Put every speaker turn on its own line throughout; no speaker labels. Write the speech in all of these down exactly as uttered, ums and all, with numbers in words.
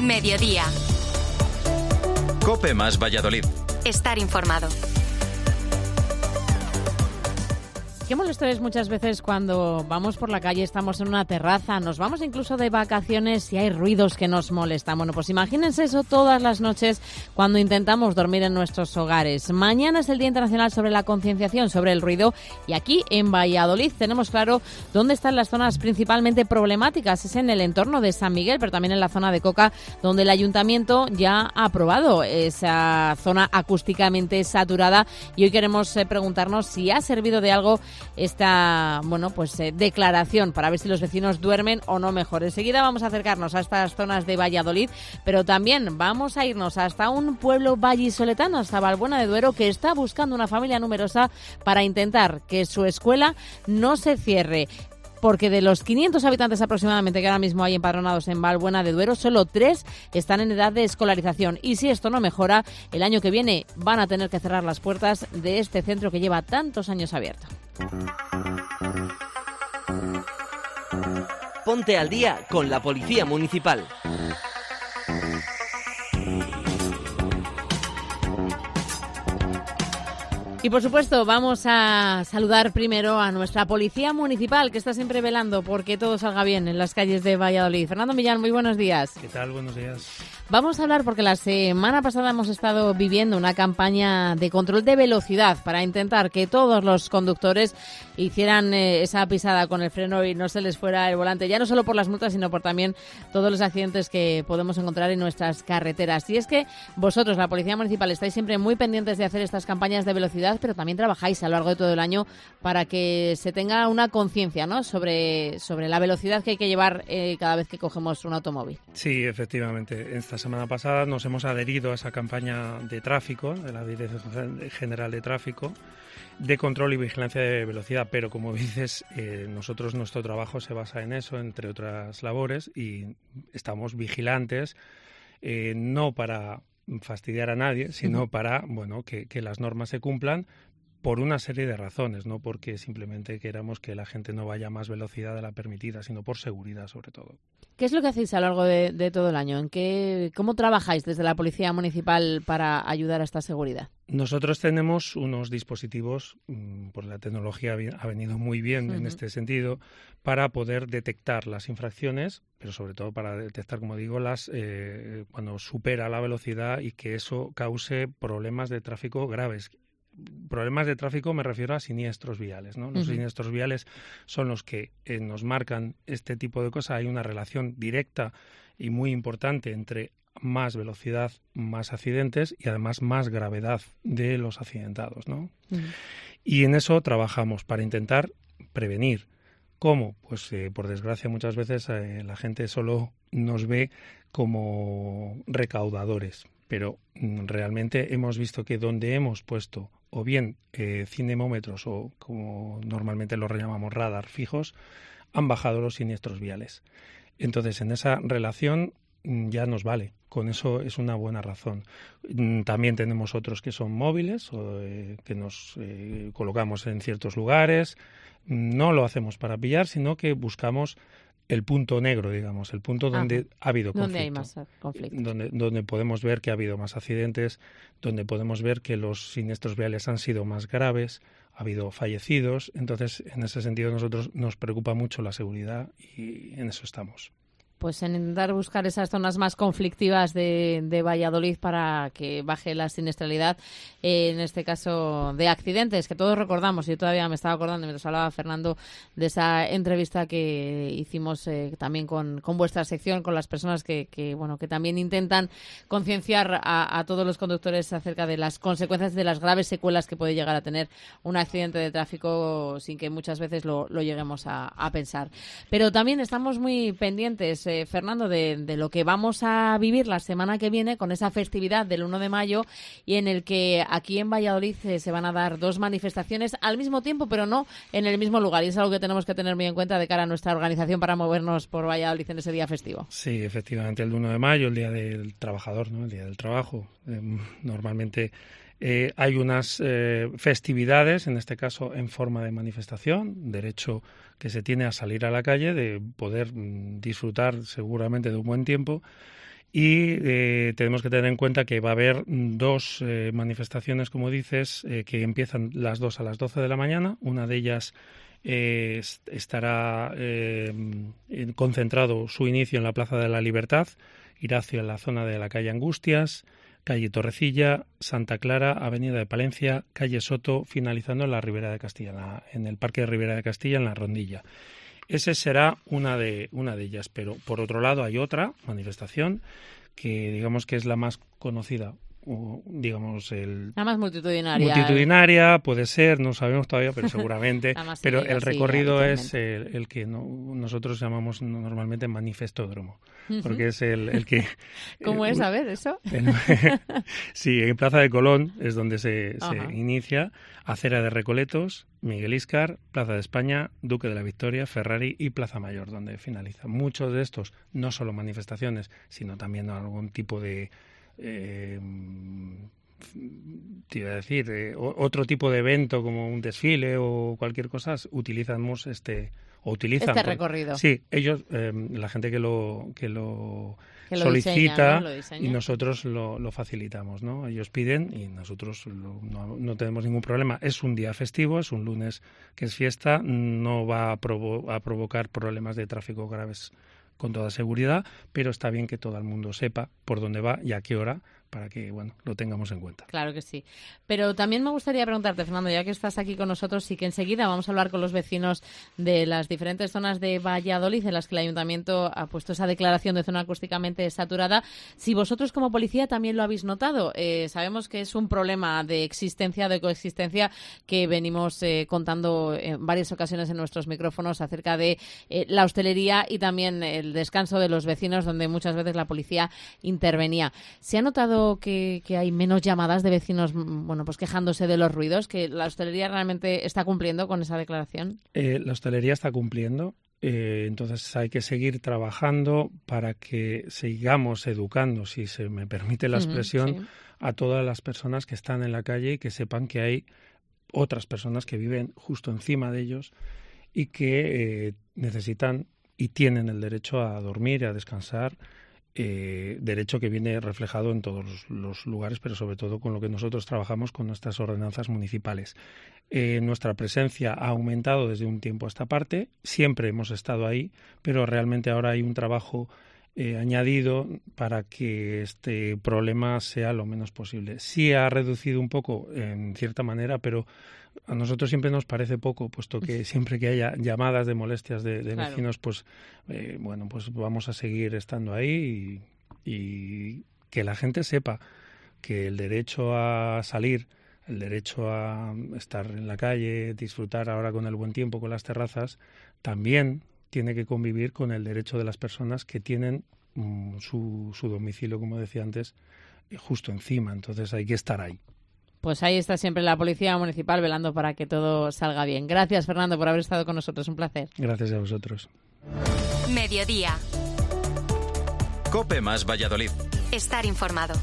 Mediodía.
COPE más Valladolid.
Estar informado.
Qué molesto es muchas veces cuando vamos por la calle, estamos en una terraza, nos vamos incluso de vacaciones y hay ruidos que nos molestan. Bueno, pues imagínense eso todas las noches cuando intentamos dormir en nuestros hogares. Mañana es el Día Internacional sobre la concienciación sobre el ruido y aquí en Valladolid tenemos claro dónde están las zonas principalmente problemáticas. Es en el entorno de San Miguel, pero también en la zona de Coca, donde el Ayuntamiento ya ha aprobado esa zona acústicamente saturada y hoy queremos eh, preguntarnos si ha servido de algo esta bueno pues eh, declaración para ver si los vecinos duermen o no mejor. Enseguida vamos a acercarnos a estas zonas de Valladolid, pero también vamos a irnos hasta un pueblo vallisoletano, hasta Valbuena de Duero, que está buscando una familia numerosa para intentar que su escuela no se cierre. Porque de los quinientos habitantes aproximadamente que ahora mismo hay empadronados en Valbuena de Duero, solo tres están en edad de escolarización. Y si esto no mejora, el año que viene van a tener que cerrar las puertas de este centro que lleva tantos años abierto.
Ponte al día con la Policía Municipal.
Y por supuesto vamos a saludar primero a nuestra Policía Municipal, que está siempre velando porque todo salga bien en las calles de Valladolid. Fernando Millán, muy buenos días.
¿Qué tal? Buenos días.
Vamos a hablar porque la semana pasada hemos estado viviendo una campaña de control de velocidad para intentar que todos los conductores hicieran eh, esa pisada con el freno y no se les fuera el volante, ya no solo por las multas, sino por también todos los accidentes que podemos encontrar en nuestras carreteras. Y es que vosotros, la Policía Municipal, estáis siempre muy pendientes de hacer estas campañas de velocidad, pero también trabajáis a lo largo de todo el año para que se tenga una conciencia, ¿no?, sobre, sobre la velocidad que hay que llevar eh, cada vez que cogemos un automóvil.
Sí, efectivamente. Esta semana pasada nos hemos adherido a esa campaña de tráfico, de la Dirección General de Tráfico, de control y vigilancia de velocidad, pero como dices, eh, nosotros nuestro trabajo se basa en eso, entre otras labores, y estamos vigilantes, eh, no para fastidiar a nadie, sino uh-huh. para bueno que, que las normas se cumplan por una serie de razones, no porque simplemente queramos que la gente no vaya a más velocidad de la permitida, sino por seguridad sobre todo.
¿Qué es lo que hacéis a lo largo de, de todo el año? ¿En qué, cómo trabajáis desde la Policía Municipal para ayudar a esta seguridad?
Nosotros tenemos unos dispositivos, por la tecnología ha venido muy bien uh-huh. en este sentido, para poder detectar las infracciones, pero sobre todo para detectar, como digo, las eh, cuando supera la velocidad y que eso cause problemas de tráfico graves. Problemas de tráfico me refiero a siniestros viales, ¿no? Los uh-huh. siniestros viales son los que eh, nos marcan este tipo de cosas. Hay una relación directa y muy importante entre más velocidad, más accidentes y además más gravedad de los accidentados, ¿no? Uh-huh. Y en eso trabajamos para intentar prevenir. ¿Cómo? Pues eh, por desgracia muchas veces eh, la gente solo nos ve como recaudadores, pero mm, realmente hemos visto que donde hemos puesto o bien eh, cinemómetros o como normalmente los llamamos radar fijos, han bajado los siniestros viales. Entonces en esa relación mm, ya nos vale, con eso es una buena razón. Mm, también tenemos otros que son móviles, o, eh, que nos eh, colocamos en ciertos lugares. No lo hacemos para pillar, sino que buscamos el punto negro, digamos, el punto donde Ajá. ha habido conflicto.
Donde hay más conflicto.
Donde, donde podemos ver que ha habido más accidentes, donde podemos ver que los siniestros viales han sido más graves, ha habido fallecidos. Entonces, en ese sentido, nosotros nos preocupa mucho la seguridad y en eso estamos.
Pues en intentar buscar esas zonas más conflictivas de, de Valladolid para que baje la siniestralidad, eh, en este caso de accidentes, que todos recordamos. Yo todavía me estaba acordando, mientras hablaba Fernando, de esa entrevista que hicimos eh, también con, con vuestra sección, con las personas que, que bueno que también intentan concienciar a, a todos los conductores acerca de las consecuencias, de las graves secuelas que puede llegar a tener un accidente de tráfico sin que muchas veces lo, lo lleguemos a, a pensar. Pero también estamos muy pendientes, eh, Fernando, de, de lo que vamos a vivir la semana que viene con esa festividad del uno de mayo y en el que aquí en Valladolid eh, se van a dar dos manifestaciones al mismo tiempo, pero no en el mismo lugar. Y es algo que tenemos que tener muy en cuenta de cara a nuestra organización para movernos por Valladolid en ese día festivo.
Sí, efectivamente, el uno de mayo, el Día del Trabajador, ¿no? El Día del Trabajo. Eh, normalmente eh, hay unas eh, festividades, en este caso en forma de manifestación, derecho que se tiene a salir a la calle, de poder mm, disfrutar seguramente de un buen tiempo. Y eh, tenemos que tener en cuenta que va a haber dos eh, manifestaciones, como dices, eh, que empiezan las dos a las doce de la mañana. Una de ellas eh, estará eh, concentrado su inicio en la Plaza de la Libertad, irá hacia la zona de la calle Angustias, calle Torrecilla, Santa Clara, Avenida de Palencia, calle Soto, finalizando en la Ribera de Castilla, en, la, en el Parque de Ribera de Castilla, en la Rondilla. Esa será una de, una de ellas, pero por otro lado hay otra manifestación que digamos que es la más conocida, o, digamos el
la más multitudinaria.
Multitudinaria puede ser, no sabemos todavía, pero seguramente. pero el recorrido
sí,
es el, el que no, nosotros llamamos normalmente manifestódromo, uh-huh. porque es el, el que.
¿Cómo
eh,
es? A ver, eso.
En, sí, en Plaza de Colón es donde se, se inicia. Acera de Recoletos, Miguel Íscar, Plaza de España, Duque de la Victoria, Ferrari y Plaza Mayor, donde finaliza. Muchos de estos, no solo manifestaciones, sino también algún tipo de, eh, te iba a decir, eh, otro tipo de evento como un desfile o cualquier cosa, utilizamos este o utilizan
este recorrido.
Sí, ellos, eh, la gente que lo que lo,
que lo
solicita
diseña, ¿no? Lo diseña.
Y nosotros lo, lo facilitamos, ¿no? Ellos piden y nosotros lo, no, no tenemos ningún problema. Es un día festivo, es un lunes que es fiesta, no va a, provo- a provocar problemas de tráfico graves con toda seguridad, pero está bien que todo el mundo sepa por dónde va y a qué hora, para que, bueno, lo tengamos en cuenta.
Claro que sí. Pero también me gustaría preguntarte, Fernando, ya que estás aquí con nosotros, y que enseguida vamos a hablar con los vecinos de las diferentes zonas de Valladolid en las que el Ayuntamiento ha puesto esa declaración de zona acústicamente saturada, si vosotros como policía también lo habéis notado. Eh, sabemos que es un problema de existencia, de coexistencia, que venimos eh, contando en varias ocasiones en nuestros micrófonos acerca de eh, la hostelería y también el descanso de los vecinos, donde muchas veces la policía intervenía. ¿Se ha notado Que, que hay menos llamadas de vecinos, bueno, pues quejándose de los ruidos, que la hostelería realmente está cumpliendo con esa declaración?
Eh, la hostelería está cumpliendo, eh, entonces hay que seguir trabajando para que sigamos educando, si se me permite la expresión, uh-huh, sí. a todas las personas que están en la calle y que sepan que hay otras personas que viven justo encima de ellos y que eh, necesitan y tienen el derecho a dormir y a descansar. Eh, derecho que viene reflejado en todos los, los lugares, pero sobre todo con lo que nosotros trabajamos con nuestras ordenanzas municipales. Eh, nuestra presencia ha aumentado desde un tiempo a esta parte, siempre hemos estado ahí, pero realmente ahora hay un trabajo eh, añadido para que este problema sea lo menos posible. Sí ha reducido un poco en cierta manera, pero a nosotros siempre nos parece poco, puesto que siempre que haya llamadas de molestias de, de claro. vecinos, pues eh, bueno, pues vamos a seguir estando ahí y, y que la gente sepa que el derecho a salir, el derecho a estar en la calle, disfrutar ahora con el buen tiempo, con las terrazas, también tiene que convivir con el derecho de las personas que tienen um, su, su domicilio, como decía antes, justo encima. Entonces hay que estar ahí.
Pues ahí está siempre la Policía Municipal velando para que todo salga bien. Gracias, Fernando, por haber estado con nosotros. Un placer.
Gracias a vosotros.
Mediodía.
COPE más Valladolid.
Estar informado.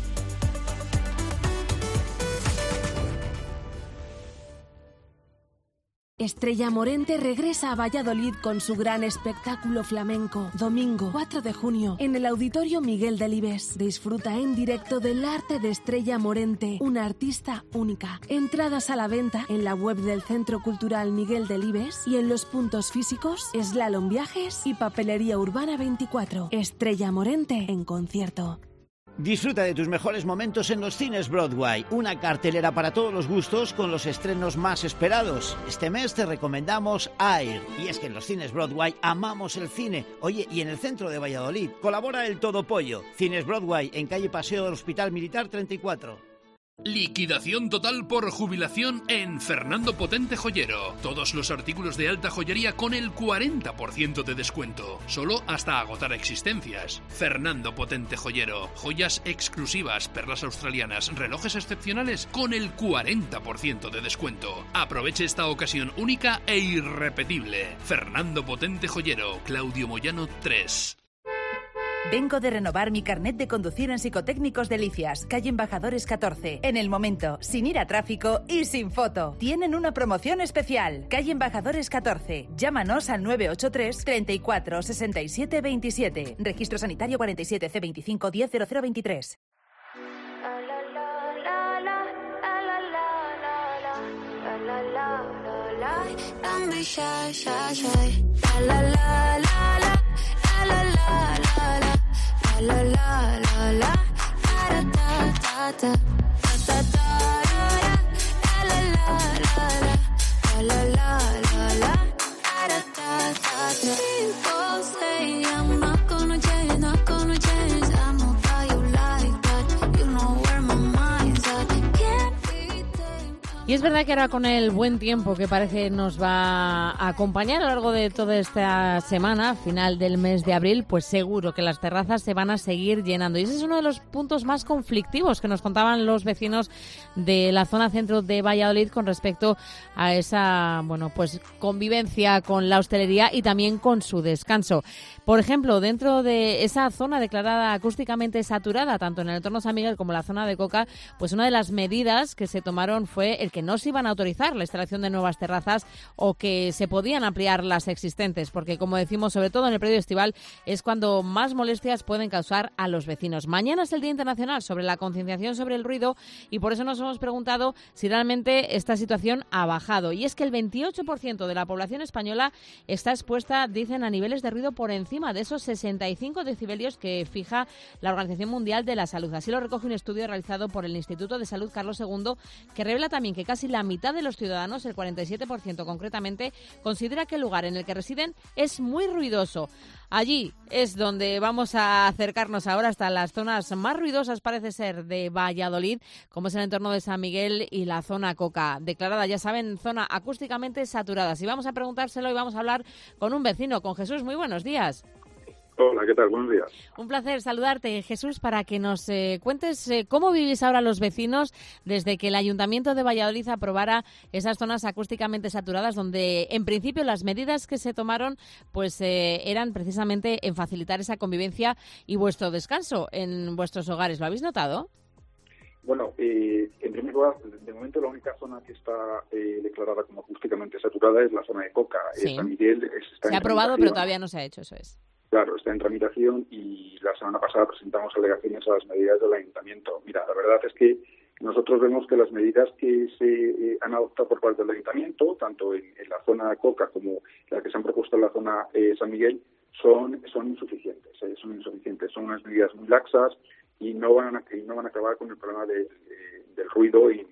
Estrella Morente regresa a Valladolid con su gran espectáculo flamenco. Domingo cuatro de junio en el Auditorio Miguel Delibes. Disfruta en directo del arte de Estrella Morente, una artista única. Entradas a la venta en la web del Centro Cultural Miguel Delibes y en los puntos físicos Slalom Viajes y Papelería Urbana veinticuatro. Estrella Morente en concierto.
Disfruta de tus mejores momentos en los cines Broadway, una cartelera para todos los gustos con los estrenos más esperados. Este mes te recomendamos Air, y es que en los cines Broadway amamos el cine. Oye, y en el centro de Valladolid colabora el Todo Pollo. Cines Broadway en calle Paseo del Hospital Militar treinta y cuatro.
Liquidación total por jubilación en Fernando Potente Joyero. Todos los artículos de alta joyería con el cuarenta por ciento de descuento. Solo hasta agotar existencias. Fernando Potente Joyero. Joyas exclusivas, perlas australianas, relojes excepcionales con el cuarenta por ciento de descuento. Aproveche esta ocasión única e irrepetible. Fernando Potente Joyero. Claudio Moyano tres.
Vengo de renovar mi carnet de conducir en Psicotécnicos Delicias, calle Embajadores catorce. En el momento, sin ir a tráfico y sin foto. Tienen una promoción especial. Calle Embajadores catorce. Llámanos al nueve ocho tres, treinta y cuatro, sesenta y siete, veintisiete. Registro sanitario cuarenta y siete C veinticinco diez cero cero veintitrés.
La la la la, ta ta ta ta, ta ta ta, la la la la, la la la la, ta ta ta ta. People say I'm not gonna change, not gonna change. I know how you like that, you know where my mind's at. Can't be tamed.
Y es verdad que ahora con el buen tiempo que parece nos va a acompañar a lo largo de toda esta semana, final del mes de abril, pues seguro que las terrazas se van a seguir llenando. Y ese es uno de los puntos más conflictivos que nos contaban los vecinos de la zona centro de Valladolid con respecto a esa, bueno, pues convivencia con la hostelería y también con su descanso. Por ejemplo, dentro de esa zona declarada acústicamente saturada, tanto en el entorno San Miguel como en la zona de Coca, pues una de las medidas que se tomaron fue el que no se iban a autorizar la instalación de nuevas terrazas o que se podían ampliar las existentes, porque como decimos, sobre todo en el periodo estival, es cuando más molestias pueden causar a los vecinos. Mañana es el Día Internacional sobre la concienciación sobre el ruido y por eso nos hemos preguntado si realmente esta situación ha bajado. Y es que el veintiocho por ciento de la población española está expuesta, dicen, a niveles de ruido por encima de esos sesenta y cinco decibelios que fija la Organización Mundial de la Salud. Así lo recoge un estudio realizado por el Instituto de Salud Carlos segundo, que revela también que casi la mitad de los ciudadanos, el cuarenta y siete por ciento concretamente, considera que el lugar en el que residen es muy ruidoso. Allí es donde vamos a acercarnos ahora, hasta las zonas más ruidosas, parece ser, de Valladolid, como es el entorno de San Miguel y la zona Coca, declarada, ya saben, zona acústicamente saturada. Y vamos a preguntárselo y vamos a hablar con un vecino, con Jesús. Muy buenos días.
Hola, ¿qué tal? Buenos días.
Un placer saludarte, Jesús, para que nos eh, cuentes eh, cómo vivís ahora los vecinos desde que el Ayuntamiento de Valladolid aprobara esas zonas acústicamente saturadas, donde en principio las medidas que se tomaron pues eh, eran precisamente en facilitar esa convivencia y vuestro descanso en vuestros hogares. ¿Lo habéis notado?
Bueno, eh, en primer lugar, de momento la única zona que está eh, declarada como acústicamente saturada es la zona de Coca.
Sí.
San Miguel está
se ha aprobado, pero todavía no se ha hecho, eso es.
Claro, está en tramitación y la semana pasada presentamos alegaciones a las medidas del Ayuntamiento. Mira, la verdad es que nosotros vemos que las medidas que se eh, han adoptado por parte del Ayuntamiento, tanto en, en la zona de Coca como las que se han propuesto en la zona eh, San Miguel, son, son insuficientes. Eh, son insuficientes, son unas medidas muy laxas y no van a, y no van a acabar con el problema de, de, del ruido en,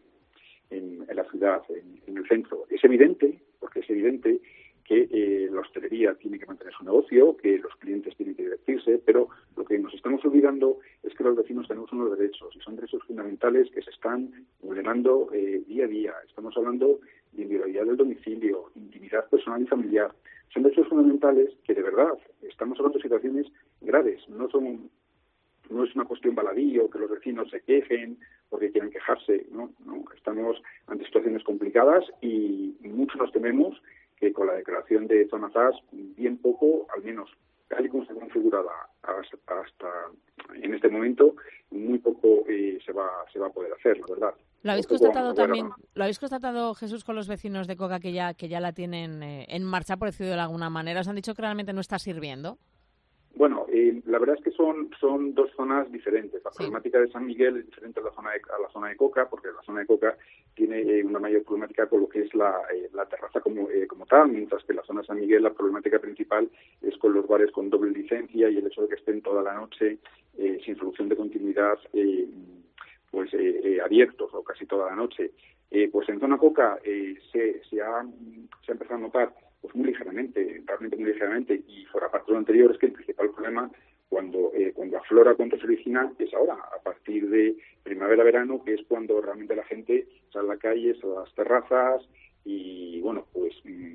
en, en la ciudad, en, en el centro. Es evidente, porque es evidente que eh, la hostelería tiene que mantener su negocio, que los clientes tienen que divertirse, pero lo que nos estamos olvidando es que los vecinos tenemos unos derechos, y son derechos fundamentales que se están vulnerando eh, día a día. Estamos hablando de individualidad del domicilio, intimidad personal y familiar. Son derechos fundamentales que, de verdad, estamos hablando de situaciones graves. No son, no es una cuestión baladí o que los vecinos se quejen porque quieren quejarse. No, no, estamos ante situaciones complicadas y muchos nos tememos que con la declaración de zonas A S, bien poco, al menos tal y como está configurada hasta, hasta en este momento, muy poco eh, se va se va a poder hacer, la verdad.
¿Lo habéis constatado también, lo habéis constatado, Jesús, con los vecinos de Coca que ya que ya la tienen eh, en marcha, por decirlo de alguna manera? ¿Os han dicho que realmente no está sirviendo?
Bueno, eh, la verdad es que son son dos zonas diferentes. La
sí.
problemática de San Miguel es diferente a la zona de, a la zona de Coca, porque la zona de Coca tiene eh, una mayor problemática con lo que es la, eh, la terraza como, eh, como tal, mientras que la zona de San Miguel la problemática principal es con los bares con doble licencia y el hecho de que estén toda la noche eh, sin solución de continuidad eh, pues eh, eh, abiertos o casi toda la noche. Eh, pues en zona Coca eh, se, se, ha, se ha empezado a notar pues muy ligeramente, realmente muy ligeramente, y fuera parte de lo anterior es que el principal problema cuando eh, cuando aflora, cuando se origina, es ahora, a partir de primavera-verano, que es cuando realmente la gente sale a la calle, sale a las terrazas y, bueno, pues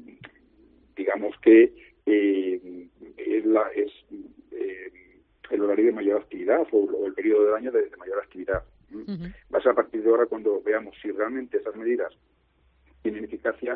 digamos que eh, es, la, es eh, el horario de mayor actividad o, o el periodo del año de, de mayor actividad. Uh-huh. Va a ser a partir de ahora cuando veamos si realmente esas medidas tienen eficacia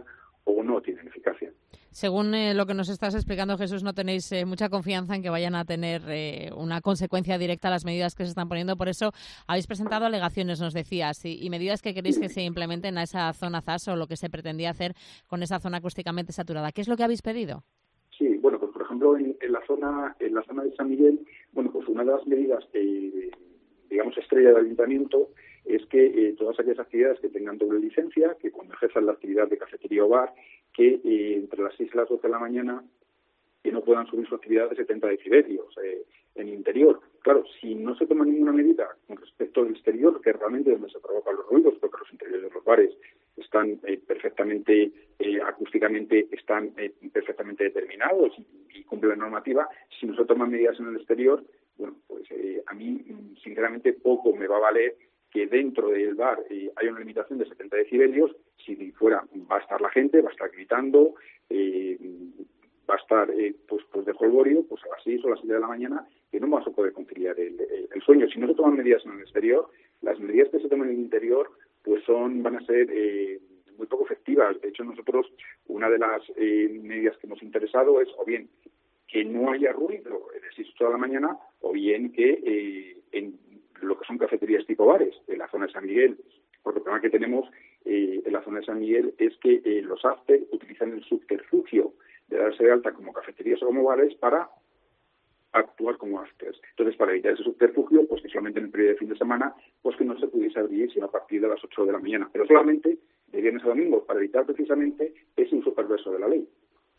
o no tienen eficacia.
Según eh, lo que nos estás explicando, Jesús, no tenéis eh, mucha confianza en que vayan a tener eh, una consecuencia directa las medidas que se están poniendo. Por eso habéis presentado alegaciones, nos decías, y, y medidas que queréis que se implementen a esa zona Z A S o lo que se pretendía hacer con esa zona acústicamente saturada. ¿Qué es lo que habéis pedido?
Sí, bueno, pues por ejemplo, en, en la zona en la zona de San Miguel, bueno, pues una de las medidas que, digamos, estrella del ayuntamiento es que eh, todas aquellas actividades que tengan doble licencia, que cuando ejerzan la actividad de cafetería o bar, que eh, entre las seis y las doce de la mañana que no puedan subir su actividad de setenta decibelios eh, en el interior. Claro, si no se toma ninguna medida con respecto al exterior, que es realmente donde se provocan los ruidos, porque los interiores de los bares están eh, perfectamente, eh, acústicamente, están eh, perfectamente determinados y, y cumplen la normativa, si no se toman medidas en el exterior, bueno, pues eh, a mí, sinceramente, poco me va a valer que dentro del bar eh, haya una limitación de setenta decibelios, si fuera va a estar la gente, va a estar gritando, eh, va a estar eh, pues, pues de jolgorio, pues a las seis o a las siete de la mañana, que no vas a poder conciliar el, el, el sueño. Si no se toman medidas en el exterior, las medidas que se toman en el interior pues son van a ser eh, muy poco efectivas. De hecho, nosotros, una de las eh, medidas que hemos interesado es o bien que no haya ruido de seis a ocho de la mañana, o bien que eh, en lo que son cafeterías tipo bares, en la zona de San Miguel, porque el problema que tenemos eh, en la zona de San Miguel es que eh, los after utilizan el subterfugio de darse de alta como cafeterías o como bares para actuar como afters. Entonces, para evitar ese subterfugio, pues que solamente en el periodo de fin de semana, pues que no se pudiese abrir sino a partir de las ocho de la mañana, pero solamente de viernes a domingo, para evitar precisamente ese uso perverso de la ley.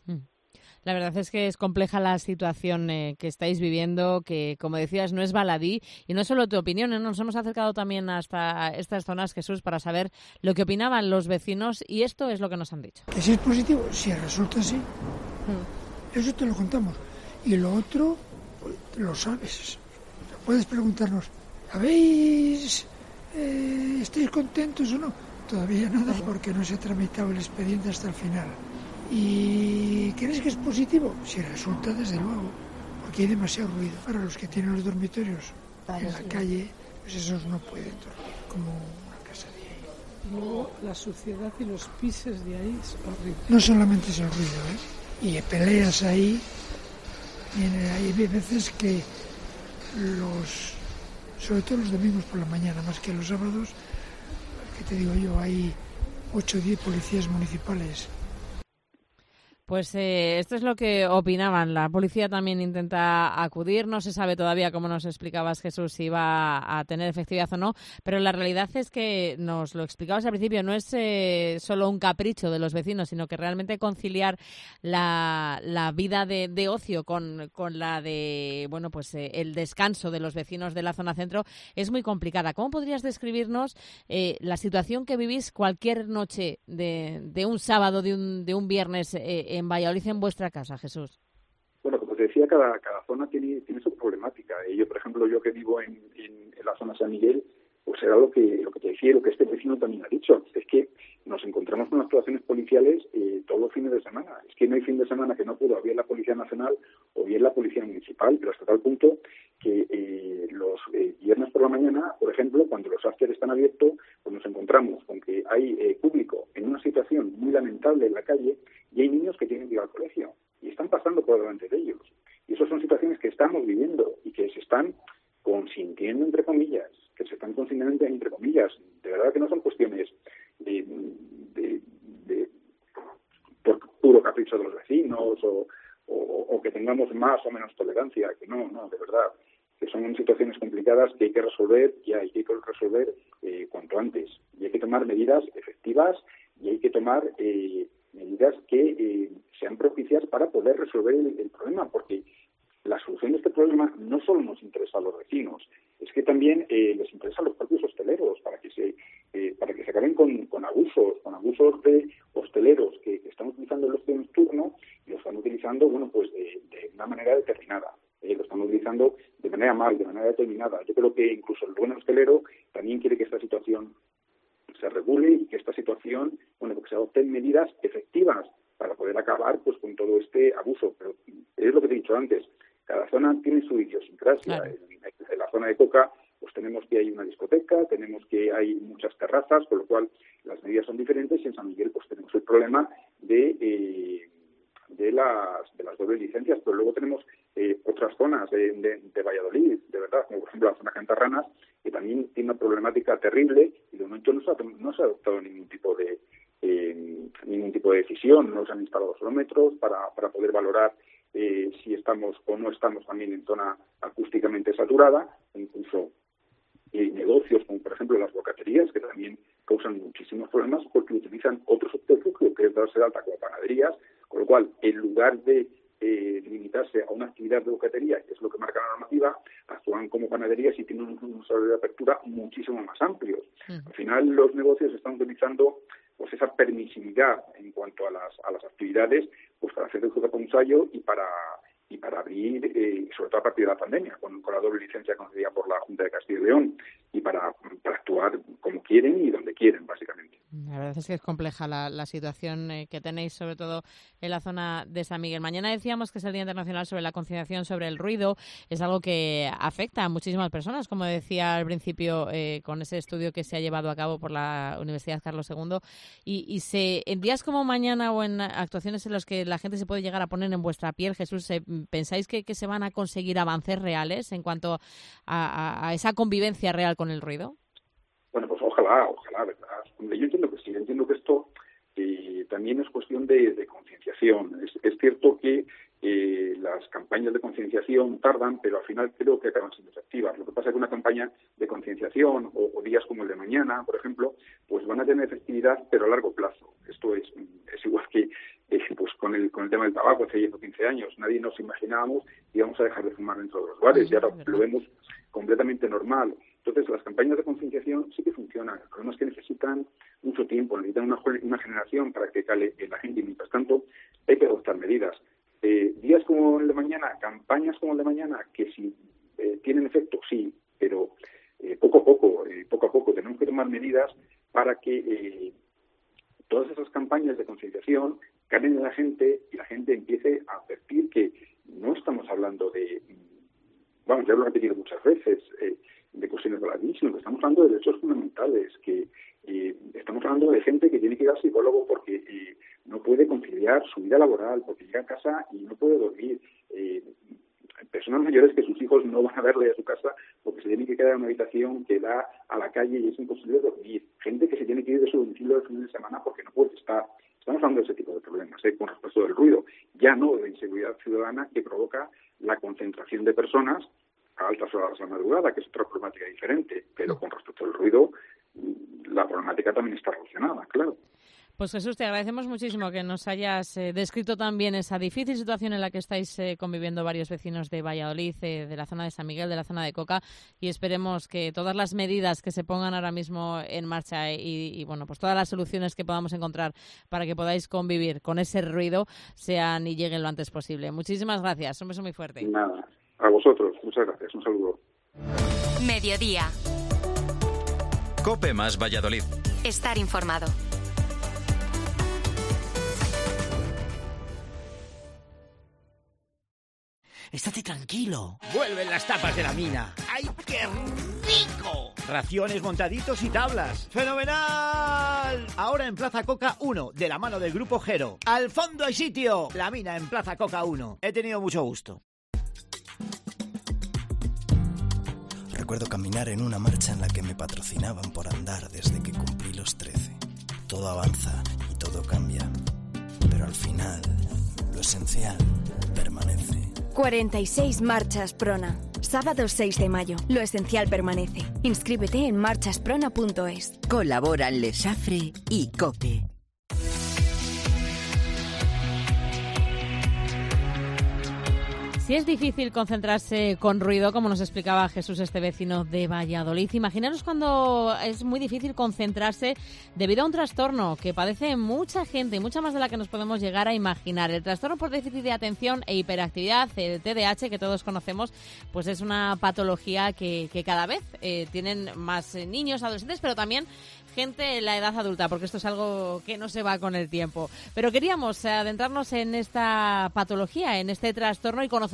La verdad es que es compleja la situación eh, que estáis viviendo, que, como decías, no es baladí. Y no es solo tu opinión, ¿eh? Nos hemos acercado también hasta estas zonas, Jesús, para saber lo que opinaban los vecinos, y esto es lo que nos han dicho.
Que si es positivo, si resulta así, mm. eso te lo contamos. Y lo otro, pues, lo sabes. Puedes preguntarnos, ¿habéis, eh, estáis contentos o no? Todavía nada, porque no se ha tramitado el expediente hasta el final. ¿Y crees que es positivo? Si resulta, desde luego, porque hay demasiado ruido. Para los que tienen los dormitorios vale, en la sí. calle, pues esos no pueden dormir como una casa de ahí.
Luego, la suciedad y los pisos de ahí es horrible.
No solamente es el ruido, ¿eh? Y peleas ahí. Y hay veces que los, sobre todo los domingos por la mañana, más que los sábados, que te digo yo, hay ocho o diez policías municipales.
Pues eh, esto es lo que opinaban. La policía también intenta acudir. No se sabe todavía, como nos explicabas, Jesús, si va a tener efectividad o no. Pero la realidad es que, nos lo explicabas al principio, no es eh, solo un capricho de los vecinos, sino que realmente conciliar la, la vida de, de ocio con, con la de, bueno, pues eh, el descanso de los vecinos de la zona centro es muy complicada. ¿Cómo podrías describirnos eh, la situación que vivís cualquier noche de, de un sábado, de un, de un viernes eh, en Valladolid, en vuestra casa, Jesús?
Bueno, como te decía, cada, cada zona tiene, tiene su problemática. Y yo, por ejemplo, yo que vivo en, en, en la zona San Miguel, pues era lo que lo que te decía, lo que este vecino también ha dicho. Es que nos encontramos con actuaciones policiales eh, todos los fines de semana. Es que no hay fin de semana que no pueda, o bien la Policía Nacional o bien la Policía Municipal, pero hasta tal punto que eh, los eh, viernes por la mañana, por ejemplo, cuando los after están abiertos, pues nos encontramos con que hay eh, público en una situación muy lamentable en la calle y hay niños que tienen que ir al colegio y están pasando por delante de ellos. Y esas son situaciones que estamos viviendo y que se están consintiendo, entre comillas, que se están consintiendo, entre comillas. De verdad que no son cuestiones de, de, de por puro capricho de los vecinos o, o, o que tengamos más o menos tolerancia, que no, no, de verdad, que son situaciones complicadas que hay que resolver y hay que resolver eh, cuanto antes. Y hay que tomar medidas efectivas y hay que tomar eh, medidas que eh, sean propicias para poder resolver el, el problema, porque la solución de este problema no solo nos interesa a los vecinos, es que también eh, les interesa a los propios hosteleros, para que se eh, para que se acaben con, con abusos, con abusos de hosteleros que, que están utilizando el ocio nocturno y lo están utilizando, bueno, pues de, de una manera determinada. Eh, lo están utilizando de manera mal, de manera determinada. Yo creo que incluso el buen hostelero también quiere que esta situación se regule y que esta situación, bueno, que se adopten medidas efectivas para poder acabar pues con todo este abuso. Pero es lo que te he dicho antes, cada zona tiene su idiosincrasia. Claro. En, en la zona de Coca pues tenemos que hay una discoteca, tenemos que hay muchas terrazas, con lo cual las medidas son diferentes, y en San Miguel pues tenemos el problema de, eh, de, las, de las dobles licencias, pero luego tenemos eh, otras zonas de, de, de Valladolid, de verdad, como por ejemplo la zona Cantarranas, que también tiene una problemática terrible y de momento no se ha, no se ha adoptado ningún tipo de eh, ningún tipo de decisión, no se han instalado solómetros para, para poder valorar eh, si estamos o no estamos también en zona acústicamente saturada, incluso eh, negocios como por ejemplo las bocaterías, que también causan muchísimos problemas porque utilizan otro subterfugio que es darse de alta como panaderías, con lo cual en lugar de Eh, limitarse a una actividad de bocatería, que es lo que marca la normativa, actúan como panaderías y tienen unos horarios de apertura muchísimo más amplios. Uh-huh. Al final los negocios están utilizando pues esa permisividad en cuanto a las a las actividades pues para hacer el ensayo y para y para abrir, eh, sobre todo a partir de la pandemia, con, con la doble licencia concedida por la Junta de Castilla y León, y para, para actuar como quieren y donde quieren, básicamente.
La verdad es que es compleja la, la situación eh, que tenéis, sobre todo en la zona de San Miguel. Mañana decíamos que es el Día Internacional sobre la concienciación sobre el ruido. Es algo que afecta a muchísimas personas, como decía al principio, eh, con ese estudio que se ha llevado a cabo por la Universidad Carlos segundo. Y, y se, en días como mañana o en actuaciones en las que la gente se puede llegar a poner en vuestra piel, Jesús, eh, ¿pensáis que, que se van a conseguir avances reales en cuanto a, a, a esa convivencia real con el ruido?
Bueno, pues ojalá, ojalá, ¿verdad? Yo entiendo que sí, entiendo que esto eh, también es cuestión de, de concienciación. Es, es cierto que eh, las campañas de concienciación tardan, pero al final creo que acaban siendo efectivas. Lo que pasa es que una campaña de concienciación o, o días como el de mañana, por ejemplo, pues van a tener efectividad, pero a largo plazo. Esto es, es igual que eh, pues con el con el tema del tabaco hace diez o quince años. Nadie nos imaginábamos que íbamos a dejar de fumar dentro de los bares y ahora lo vemos completamente normal. Entonces, las campañas de concienciación sí que funcionan. El problema es que necesitan mucho tiempo, necesitan una, una generación para que cale en la gente y, mientras tanto, hay que adoptar medidas. Eh, días como el de mañana, campañas como el de mañana, que si eh, tienen efecto, sí, pero eh, poco a poco, eh, poco a poco tenemos que tomar medidas para que eh, todas esas campañas de concienciación calen en la gente y la gente empiece a advertir que no estamos hablando de, vamos, ya lo he repetido muchas veces, eh, de cuestiones de la vida, sino que estamos hablando de derechos fundamentales, que eh, estamos hablando de gente que tiene que ir al psicólogo porque eh, no puede conciliar su vida laboral, porque llega a casa y no puede dormir, eh, personas mayores que sus hijos no van a verle a su casa porque se tienen que quedar en una habitación que da a la calle y es imposible dormir, gente que se tiene que ir de su domicilio el fin de semana porque no puede estar. Estamos hablando de ese tipo de problemas, ¿eh? Con respecto del ruido, ya no de inseguridad ciudadana que provoca la concentración de personas a altas horas de la madrugada, que es otra problemática diferente, pero con respecto al ruido, la problemática también está relacionada, claro.
Pues Jesús, te agradecemos muchísimo que nos hayas eh, descrito también esa difícil situación en la que estáis eh, conviviendo varios vecinos de Valladolid, eh, de la zona de San Miguel, de la zona de Coca, y esperemos que todas las medidas que se pongan ahora mismo en marcha y, y bueno, pues todas las soluciones que podamos encontrar para que podáis convivir con ese ruido sean y lleguen lo antes posible. Muchísimas gracias, un beso muy fuerte.
Nada, a vosotros, muchas gracias, un saludo.
Mediodía.
COPE más Valladolid.
Estar informado.
Estate tranquilo. Vuelven las tapas de la mina. ¡Ay, qué rico! Raciones, montaditos y tablas. ¡Fenomenal! Ahora en Plaza Coca uno, de la mano del Grupo Jero. ¡Al fondo hay sitio! La mina en Plaza Coca uno. He tenido mucho gusto.
Recuerdo caminar en una marcha en la que me patrocinaban por andar desde que cumplí los trece. Todo avanza y todo cambia. Pero al final, lo esencial permanece.
cuarenta y seis Marchas Prona. Sábado seis de mayo. Lo esencial permanece. Inscríbete en marchasprona punto es.
Colaboran Le Safre y COPE.
Si es difícil concentrarse con ruido, como nos explicaba Jesús, este vecino de Valladolid, imaginaros cuando es muy difícil concentrarse debido a un trastorno que padece mucha gente, mucha más de la que nos podemos llegar a imaginar. El trastorno por déficit de atención e hiperactividad, el T D A H, que todos conocemos, pues es una patología que, que cada vez eh, tienen más niños, adolescentes, pero también gente en la edad adulta, porque esto es algo que no se va con el tiempo. Pero queríamos adentrarnos en esta patología, en este trastorno y conocer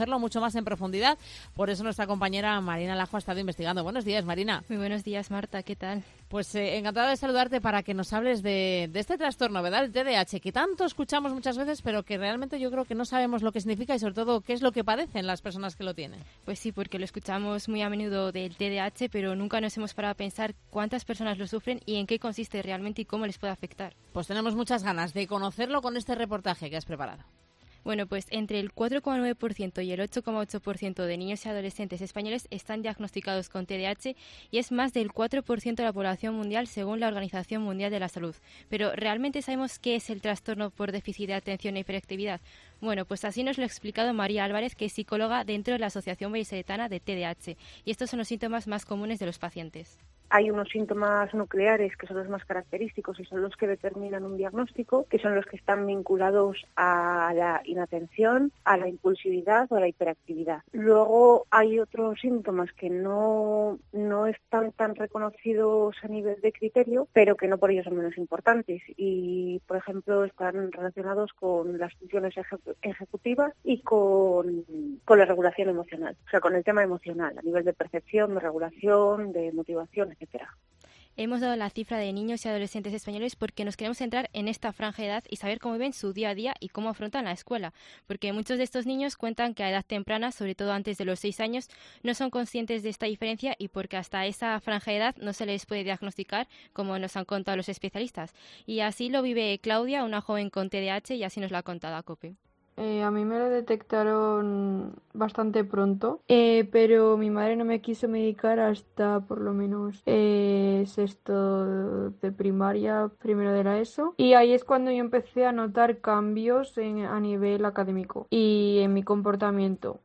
conocerlo mucho más en profundidad. Por eso nuestra compañera Marina Lajo ha estado investigando. Buenos días, Marina.
Muy buenos días, Marta. ¿Qué tal?
Pues eh, encantada de saludarte para que nos hables de, de este trastorno, ¿verdad? El T D A H, que tanto escuchamos muchas veces, pero que realmente yo creo que no sabemos lo que significa y sobre todo qué es lo que padecen las personas que lo tienen.
Pues sí, porque lo escuchamos muy a menudo del T D A H, pero nunca nos hemos parado a pensar cuántas personas lo sufren y en qué consiste realmente y cómo les puede afectar.
Pues tenemos muchas ganas de conocerlo con este reportaje que has preparado.
Bueno, pues entre el cuatro coma nueve por ciento y el ocho coma ocho por ciento de niños y adolescentes españoles están diagnosticados con T D A H y es más del cuatro por ciento de la población mundial según la Organización Mundial de la Salud. Pero ¿realmente sabemos qué es el trastorno por déficit de atención e hiperactividad? Bueno, pues así nos lo ha explicado María Álvarez, que es psicóloga dentro de la Asociación Vallisoletana de T D A H. Y estos son los síntomas más comunes de los pacientes.
Hay unos síntomas nucleares que son los más característicos y son los que determinan un diagnóstico, que son los que están vinculados a la inatención, a la impulsividad o a la hiperactividad. Luego hay otros síntomas que no, no están tan reconocidos a nivel de criterio, pero que no por ello son menos importantes. Y, por ejemplo, están relacionados con las funciones eje- ejecutivas y con, con la regulación emocional, o sea, con el tema emocional, a nivel de percepción, de regulación, de motivación, etcétera.
Hemos dado la cifra de niños y adolescentes españoles porque nos queremos centrar en esta franja de edad y saber cómo viven su día a día y cómo afrontan la escuela, porque muchos de estos niños cuentan que a edad temprana, sobre todo antes de los seis años, no son conscientes de esta diferencia y porque hasta esa franja de edad no se les puede diagnosticar, como nos han contado los especialistas. Y así lo vive Claudia, una joven con T D A H, y así nos lo ha contado a COPE.
Eh, a mí me lo detectaron bastante pronto, eh, pero mi madre no me quiso medicar hasta por lo menos eh, sexto de primaria, primero de la ESO, y ahí es cuando yo empecé a notar cambios en, a nivel académico y en mi comportamiento.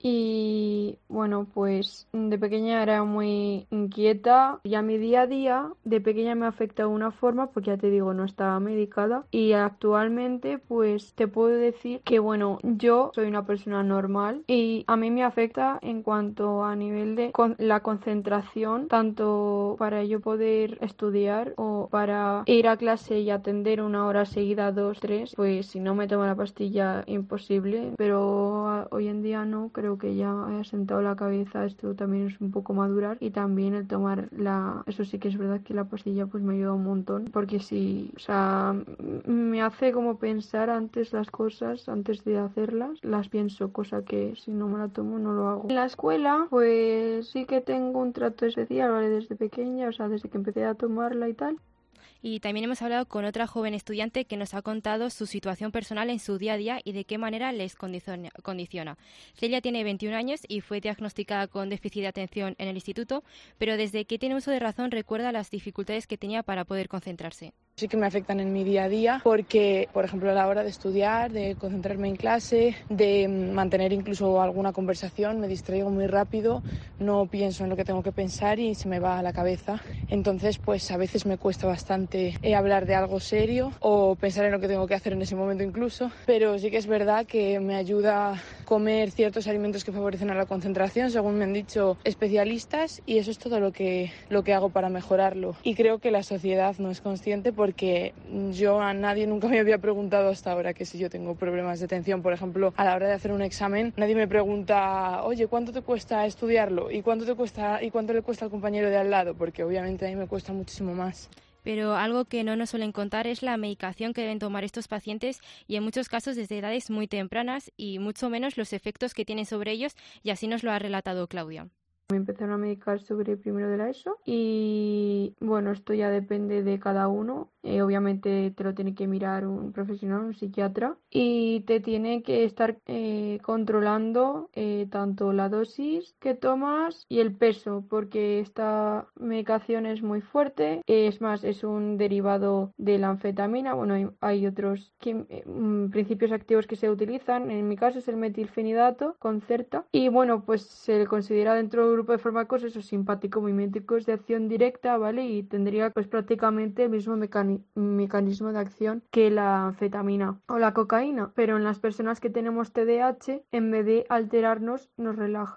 Y bueno, pues de pequeña era muy inquieta y a mi día a día de pequeña me afecta de una forma, porque ya te digo, no estaba medicada, y actualmente pues te puedo decir que bueno, yo soy una persona normal y a mí me afecta en cuanto a nivel de con la concentración, tanto para yo poder estudiar o para ir a clase y atender una hora seguida, dos, tres, pues si no me tomo la pastilla, imposible, pero hoy en día no, creo que ya he sentado la cabeza, esto también es un poco madurar, y también el tomar la, eso sí que es verdad que la pastilla pues me ayuda un montón, porque sí, o sea, me hace como pensar antes las cosas, antes de hacerlas, las pienso, cosa que si no me la tomo no lo hago. En la escuela, pues sí que tengo un trato especial, ¿vale? Desde pequeña, o sea, desde que empecé a tomarla y tal.
Y también hemos hablado con otra joven estudiante que nos ha contado su situación personal en su día a día y de qué manera les condiciona. condiciona. Celia tiene veintiún años y fue diagnosticada con déficit de atención en el instituto, pero desde que tiene uso de razón recuerda las dificultades que tenía para poder concentrarse.
Sí que me afectan en mi día a día porque, por ejemplo, a la hora de estudiar, de concentrarme en clase, de mantener incluso alguna conversación, me distraigo muy rápido, no pienso en lo que tengo que pensar y se me va a la cabeza. Entonces, pues a veces me cuesta bastante eh, hablar de algo serio o pensar en lo que tengo que hacer en ese momento incluso, pero sí que es verdad que me ayuda a comer ciertos alimentos que favorecen a la concentración, según me han dicho especialistas, y eso es todo lo que, lo que hago para mejorarlo. Y creo que la sociedad no es consciente porque porque yo a nadie nunca me había preguntado hasta ahora que si yo tengo problemas de atención. Por ejemplo, a la hora de hacer un examen, nadie me pregunta, oye, ¿cuánto te cuesta estudiarlo? ¿Y cuánto te cuesta y cuánto le cuesta al compañero de al lado? Porque obviamente a mí me cuesta muchísimo más.
Pero algo que no nos suelen contar es la medicación que deben tomar estos pacientes y en muchos casos desde edades muy tempranas y mucho menos los efectos que tienen sobre ellos, y así nos lo ha relatado Claudia.
Me empezaron a medicar sobre primero de la ESO y bueno, esto ya depende de cada uno. Eh, obviamente te lo tiene que mirar un profesional, un psiquiatra, y te tiene que estar eh, controlando eh, tanto la dosis que tomas y el peso, porque esta medicación es muy fuerte. Es más, es un derivado de la anfetamina. Bueno, hay, hay otros quim- eh, principios activos que se utilizan. En mi caso es el metilfenidato, Concerta, y bueno, pues se le considera dentro del grupo de fármacos esos simpático-miméticos de acción directa, ¿vale? Y tendría pues prácticamente el mismo mecani- mecanismo de acción que la anfetamina o la cocaína, pero en las personas que tenemos T D A H, en vez de alterarnos, nos relaja.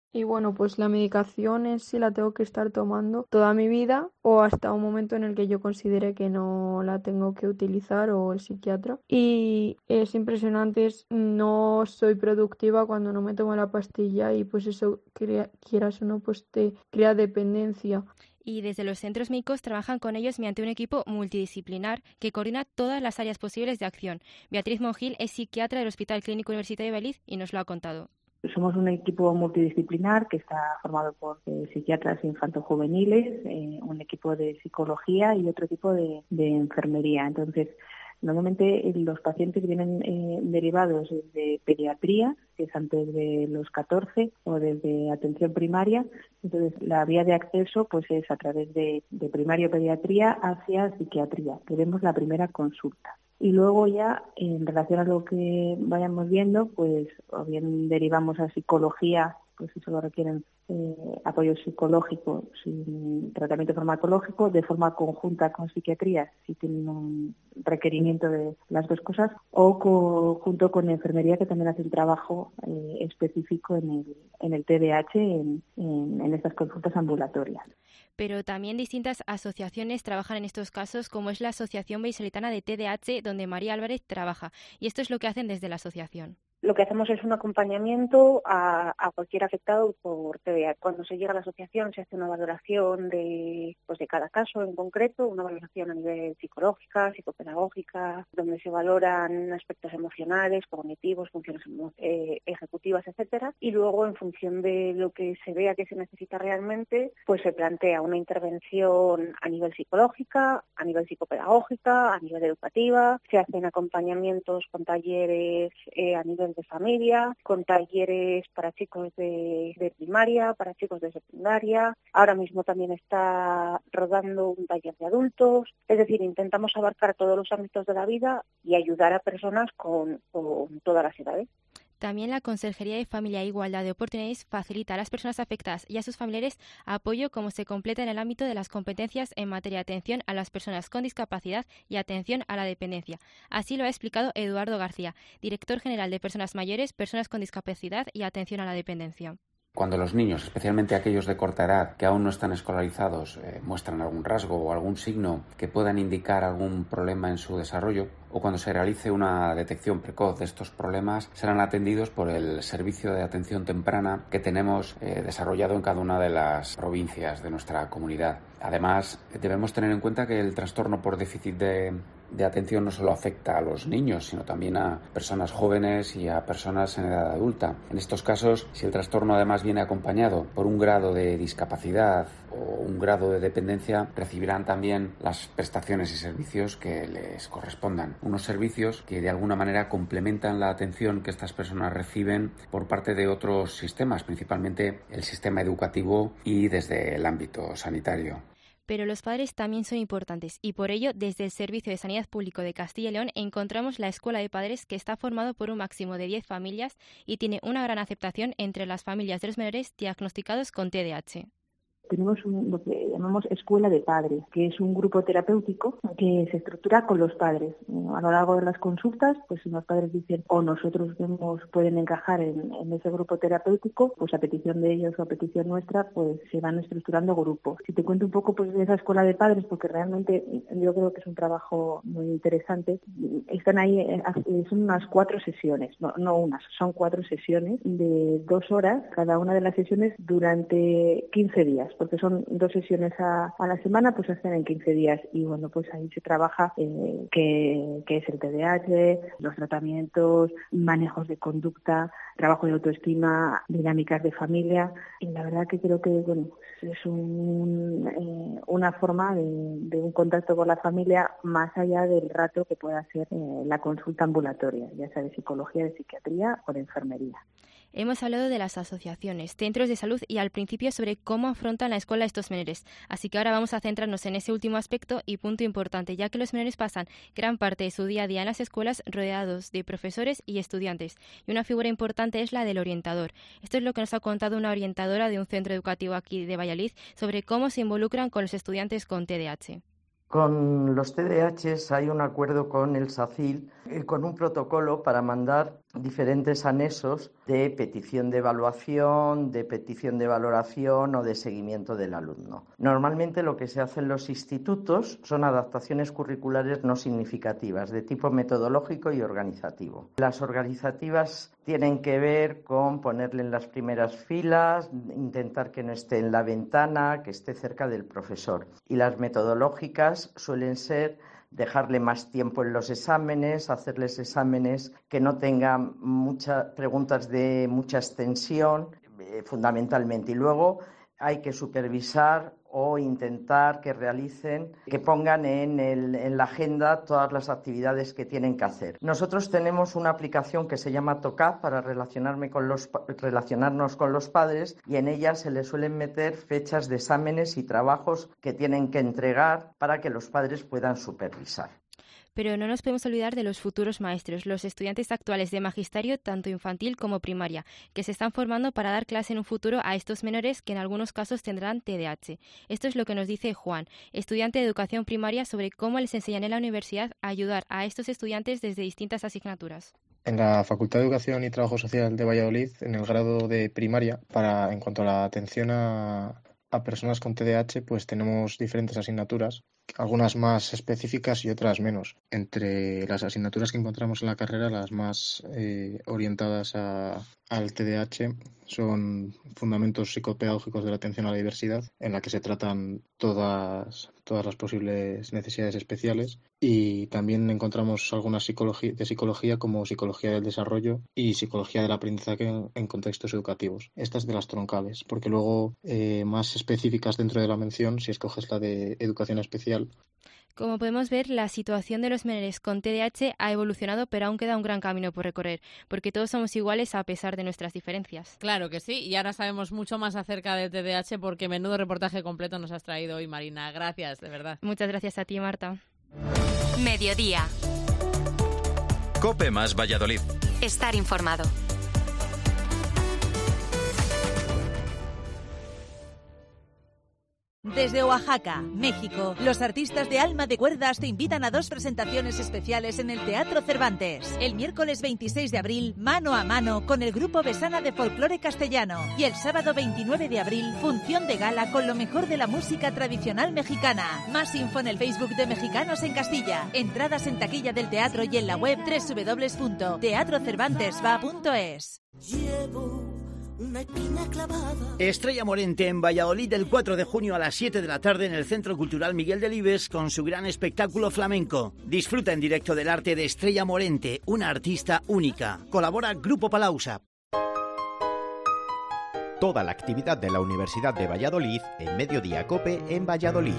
Y bueno, pues la medicación en sí la tengo que estar tomando toda mi vida o hasta un momento en el que yo considere que no la tengo que utilizar o el psiquiatra. Y es impresionante, es- no soy productiva cuando no me tomo la pastilla y pues eso, crea- quieras o no, pues te crea dependencia.
Y desde los centros médicos trabajan con ellos mediante un equipo multidisciplinar que coordina todas las áreas posibles de acción. Beatriz Monjil es psiquiatra del Hospital Clínico Universitario de Valladolid y nos lo ha contado.
Somos un equipo multidisciplinar que está formado por eh, psiquiatras infantojuveniles, eh, un equipo de psicología y otro equipo de, de enfermería. Entonces, normalmente eh, los pacientes vienen eh, derivados de pediatría, que es antes de los catorce, o desde atención primaria. Entonces, la vía de acceso pues es a través de, de primaria pediatría hacia psiquiatría, que vemos la primera consulta. Y luego ya, en relación a lo que vayamos viendo, pues o bien derivamos a psicología, pues si solo requieren eh, apoyo psicológico sin tratamiento farmacológico, de forma conjunta con psiquiatría, si tienen un requerimiento de las dos cosas, o co- junto con enfermería, que también hace un trabajo eh, específico en el, en el T D A H, en, en, en estas consultas ambulatorias.
Pero también distintas asociaciones trabajan en estos casos, como es la Asociación Vallisoletana de T D A H, donde María Álvarez trabaja. Y esto es lo que hacen desde la asociación.
Lo que hacemos es un acompañamiento a, a cualquier afectado por T D A H. Cuando se llega a la asociación se hace una valoración de, pues de cada caso en concreto, una valoración a nivel psicológica, psicopedagógica, donde se valoran aspectos emocionales, cognitivos, funciones eh, ejecutivas, etcétera. Y luego, en función de lo que se vea que se necesita realmente, pues se plantea una intervención a nivel psicológica, a nivel psicopedagógica, a nivel educativa. Se hacen acompañamientos con talleres eh, a nivel de familia, con talleres para chicos de, de primaria, para chicos de secundaria. Ahora mismo también está rodando un taller de adultos. Es decir, intentamos abarcar todos los ámbitos de la vida y ayudar a personas con, con todas las edades.
También la Consejería de Familia e Igualdad de Oportunidades facilita a las personas afectadas y a sus familiares apoyo como se completa en el ámbito de las competencias en materia de atención a las personas con discapacidad y atención a la dependencia. Así lo ha explicado Eduardo García, director general de Personas Mayores, Personas con Discapacidad y Atención a la Dependencia.
Cuando los niños, especialmente aquellos de corta edad que aún no están escolarizados, eh, muestran algún rasgo o algún signo que puedan indicar algún problema en su desarrollo, o cuando se realice una detección precoz de estos problemas, serán atendidos por el servicio de atención temprana que tenemos eh, desarrollado en cada una de las provincias de nuestra comunidad. Además, debemos tener en cuenta que el trastorno por déficit de de atención no solo afecta a los niños, sino también a personas jóvenes y a personas en edad adulta. En estos casos, si el trastorno además viene acompañado por un grado de discapacidad o un grado de dependencia, recibirán también las prestaciones y servicios que les correspondan. Unos servicios que de alguna manera complementan la atención que estas personas reciben por parte de otros sistemas, principalmente el sistema educativo y desde el ámbito sanitario.
Pero los padres también son importantes y por ello desde el Servicio de Sanidad Público de Castilla y León encontramos la Escuela de Padres, que está formado por un máximo de diez familias y tiene una gran aceptación entre las familias de los menores diagnosticados con T D A H.
Tenemos un, lo que llamamos Escuela de Padres, que es un grupo terapéutico que se estructura con los padres. A lo largo de las consultas, pues si los padres dicen o nosotros vemos pueden encajar en, en ese grupo terapéutico, pues a petición de ellos o a petición nuestra, pues se van estructurando grupos. Si te cuento un poco pues de esa Escuela de Padres, porque realmente yo creo que es un trabajo muy interesante, están ahí, son unas cuatro sesiones, no, no unas, son cuatro sesiones de dos horas, cada una de las sesiones durante quince días. Porque son dos sesiones a, a la semana, pues se hacen en quince días. Y bueno, pues ahí se trabaja eh, qué, qué es el T D A H, los tratamientos, manejos de conducta, trabajo de autoestima, dinámicas de familia. Y la verdad que creo que bueno, es un, eh, una forma de, de un contacto con la familia más allá del rato que pueda ser eh, la consulta ambulatoria, ya sea de psicología, de psiquiatría o de enfermería.
Hemos hablado de las asociaciones, centros de salud y al principio sobre cómo afrontan la escuela estos menores. Así que ahora vamos a centrarnos en ese último aspecto y punto importante, ya que los menores pasan gran parte de su día a día en las escuelas rodeados de profesores y estudiantes. Y una figura importante es la del orientador. Esto es lo que nos ha contado una orientadora de un centro educativo aquí de Valladolid sobre cómo se involucran con los estudiantes con T D A H.
Con los T D A H hay un acuerdo con el SACIL
eh, con un protocolo para mandar diferentes anexos de petición de evaluación, de petición de valoración o de seguimiento del alumno. Normalmente lo que se hace en los institutos son adaptaciones curriculares no significativas de tipo metodológico y organizativo. Las organizativas tienen que ver con ponerle en las primeras filas, intentar que no esté en la ventana, que esté cerca del profesor. Y las metodológicas suelen ser dejarle más tiempo en los exámenes, hacerles exámenes que no tengan muchas preguntas de mucha extensión, eh, fundamentalmente. Y luego hay que supervisar o intentar que realicen, que pongan en, el, en la agenda todas las actividades que tienen que hacer. Nosotros tenemos una aplicación que se llama TOCAP para relacionarme con los, relacionarnos con los padres, y en ella se les suelen meter fechas de exámenes y trabajos que tienen que entregar para que los padres puedan supervisar.
Pero no nos podemos olvidar de los futuros maestros, los estudiantes actuales de magisterio, tanto infantil como primaria, que se están formando para dar clase en un futuro a estos menores que en algunos casos tendrán T D A H. Esto es lo que nos dice Juan, estudiante de educación primaria, sobre cómo les enseñan en la universidad a ayudar a estos estudiantes desde distintas asignaturas.
En la Facultad de Educación y Trabajo Social de Valladolid, en el grado de primaria, para en cuanto a la atención a, a personas con T D A H, pues tenemos diferentes asignaturas, algunas más específicas y otras menos. Entre las asignaturas que encontramos en la carrera, las más eh, orientadas a, al T D A H son fundamentos psicopedagógicos de la atención a la diversidad, en la que se tratan todas, todas las posibles necesidades especiales, y también encontramos algunas psicología, de psicología, como psicología del desarrollo y psicología del aprendizaje en, en contextos educativos. Estas de las troncales, porque luego eh, más específicas dentro de la mención, si escoges la de educación especial.
Como podemos ver, la situación de los menores con T D A H ha evolucionado, pero aún queda un gran camino por recorrer, porque todos somos iguales a pesar de nuestras diferencias.
Claro que sí, y ahora sabemos mucho más acerca del T D A H, porque menudo reportaje completo nos has traído hoy, Marina. Gracias, de verdad.
Muchas gracias a ti, Marta.
Mediodía.
COPE más Valladolid.
Estar informado.
Desde Oaxaca, México, los artistas de Alma de Cuerdas te invitan a dos presentaciones especiales en el Teatro Cervantes. El miércoles veintiséis de abril, mano a mano con el grupo Besana de Folclore Castellano. Y el sábado veintinueve de abril, función de gala con lo mejor de la música tradicional mexicana. Más info en el Facebook de Mexicanos en Castilla. Entradas en taquilla del teatro y en la web doble u doble u doble u punto teatro cervantes va punto es.
Llevo una espina clavada.
Estrella Morente en Valladolid el cuatro de junio a las siete de la tarde en el Centro Cultural Miguel Delibes con su gran espectáculo flamenco. Disfruta en directo del arte de Estrella Morente, una artista única. Colabora Grupo Palausa.
Toda la actividad de la Universidad de Valladolid en Mediodía COPE en Valladolid.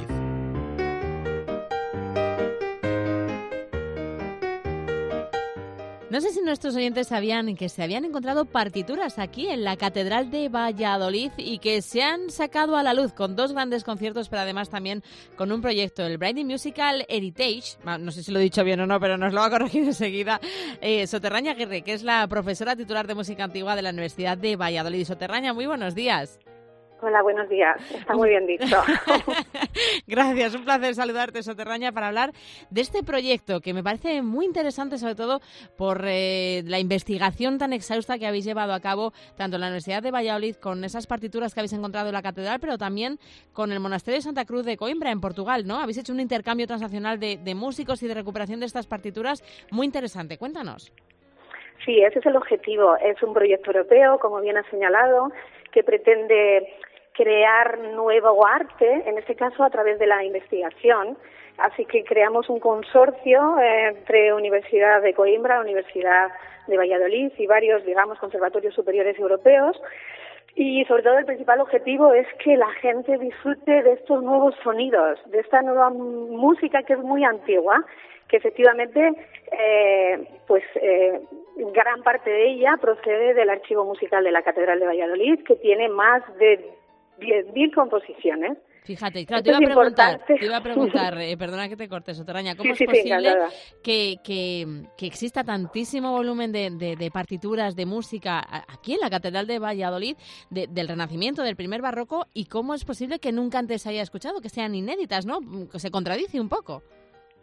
No sé si nuestros oyentes sabían que se habían encontrado partituras aquí en la Catedral de Valladolid y que se han sacado a la luz con dos grandes conciertos, pero además también con un proyecto, el Brindisi Musical Heritage. No sé si lo he dicho bien o no, pero nos lo va a corregir enseguida eh, Soterraña Aguirre, que es la profesora titular de música antigua de la Universidad de Valladolid. Soterraña, muy buenos días.
Hola, buenos días. Está muy bien dicho.
Gracias, un placer saludarte, Soterraña, para hablar de este proyecto que me parece muy interesante, sobre todo por eh, la investigación tan exhausta que habéis llevado a cabo tanto en la Universidad de Valladolid con esas partituras que habéis encontrado en la catedral, pero también con el Monasterio de Santa Cruz de Coimbra, en Portugal, ¿no? Habéis hecho un intercambio transnacional de, de músicos y de recuperación de estas partituras muy interesante. Cuéntanos.
Sí, ese es el objetivo. Es un proyecto europeo, como bien has señalado, que pretende crear nuevo arte, en este caso a través de la investigación. Así que creamos un consorcio eh, entre Universidad de Coimbra, Universidad de Valladolid y varios, digamos, conservatorios superiores europeos. Y sobre todo el principal objetivo es que la gente disfrute de estos nuevos sonidos, de esta nueva música que es muy antigua, que efectivamente, eh, pues eh, gran parte de ella procede del archivo musical de la Catedral de Valladolid, que tiene más de diez mil composiciones.
Fíjate, claro, te iba, a preguntar, te iba a preguntar, eh, perdona que te corte, Soterraña, ¿cómo sí, es sí, posible sí, que, que, que exista tantísimo volumen de, de, de partituras, de música aquí en la Catedral de Valladolid, de, del Renacimiento, del primer barroco, y cómo es posible que nunca antes se haya escuchado, que sean inéditas, ¿no? Que se contradice un poco.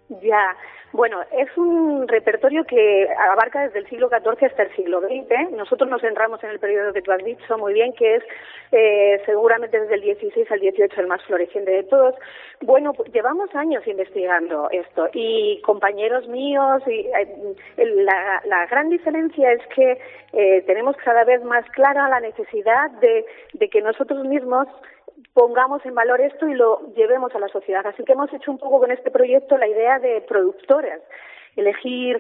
Ya, bueno, es un repertorio que abarca desde el siglo catorce hasta el siglo veinte. Nosotros nos centramos en el periodo que tú has dicho muy bien, que es eh, seguramente desde el dieciséis al dieciocho el más floreciente de todos. Bueno, pues llevamos años investigando esto y compañeros míos, y eh, la, la gran diferencia es que eh, tenemos cada vez más clara la necesidad de, de que nosotros mismos pongamos en valor esto y lo llevemos a la sociedad. Así que hemos hecho un poco con este proyecto la idea de productoras, elegir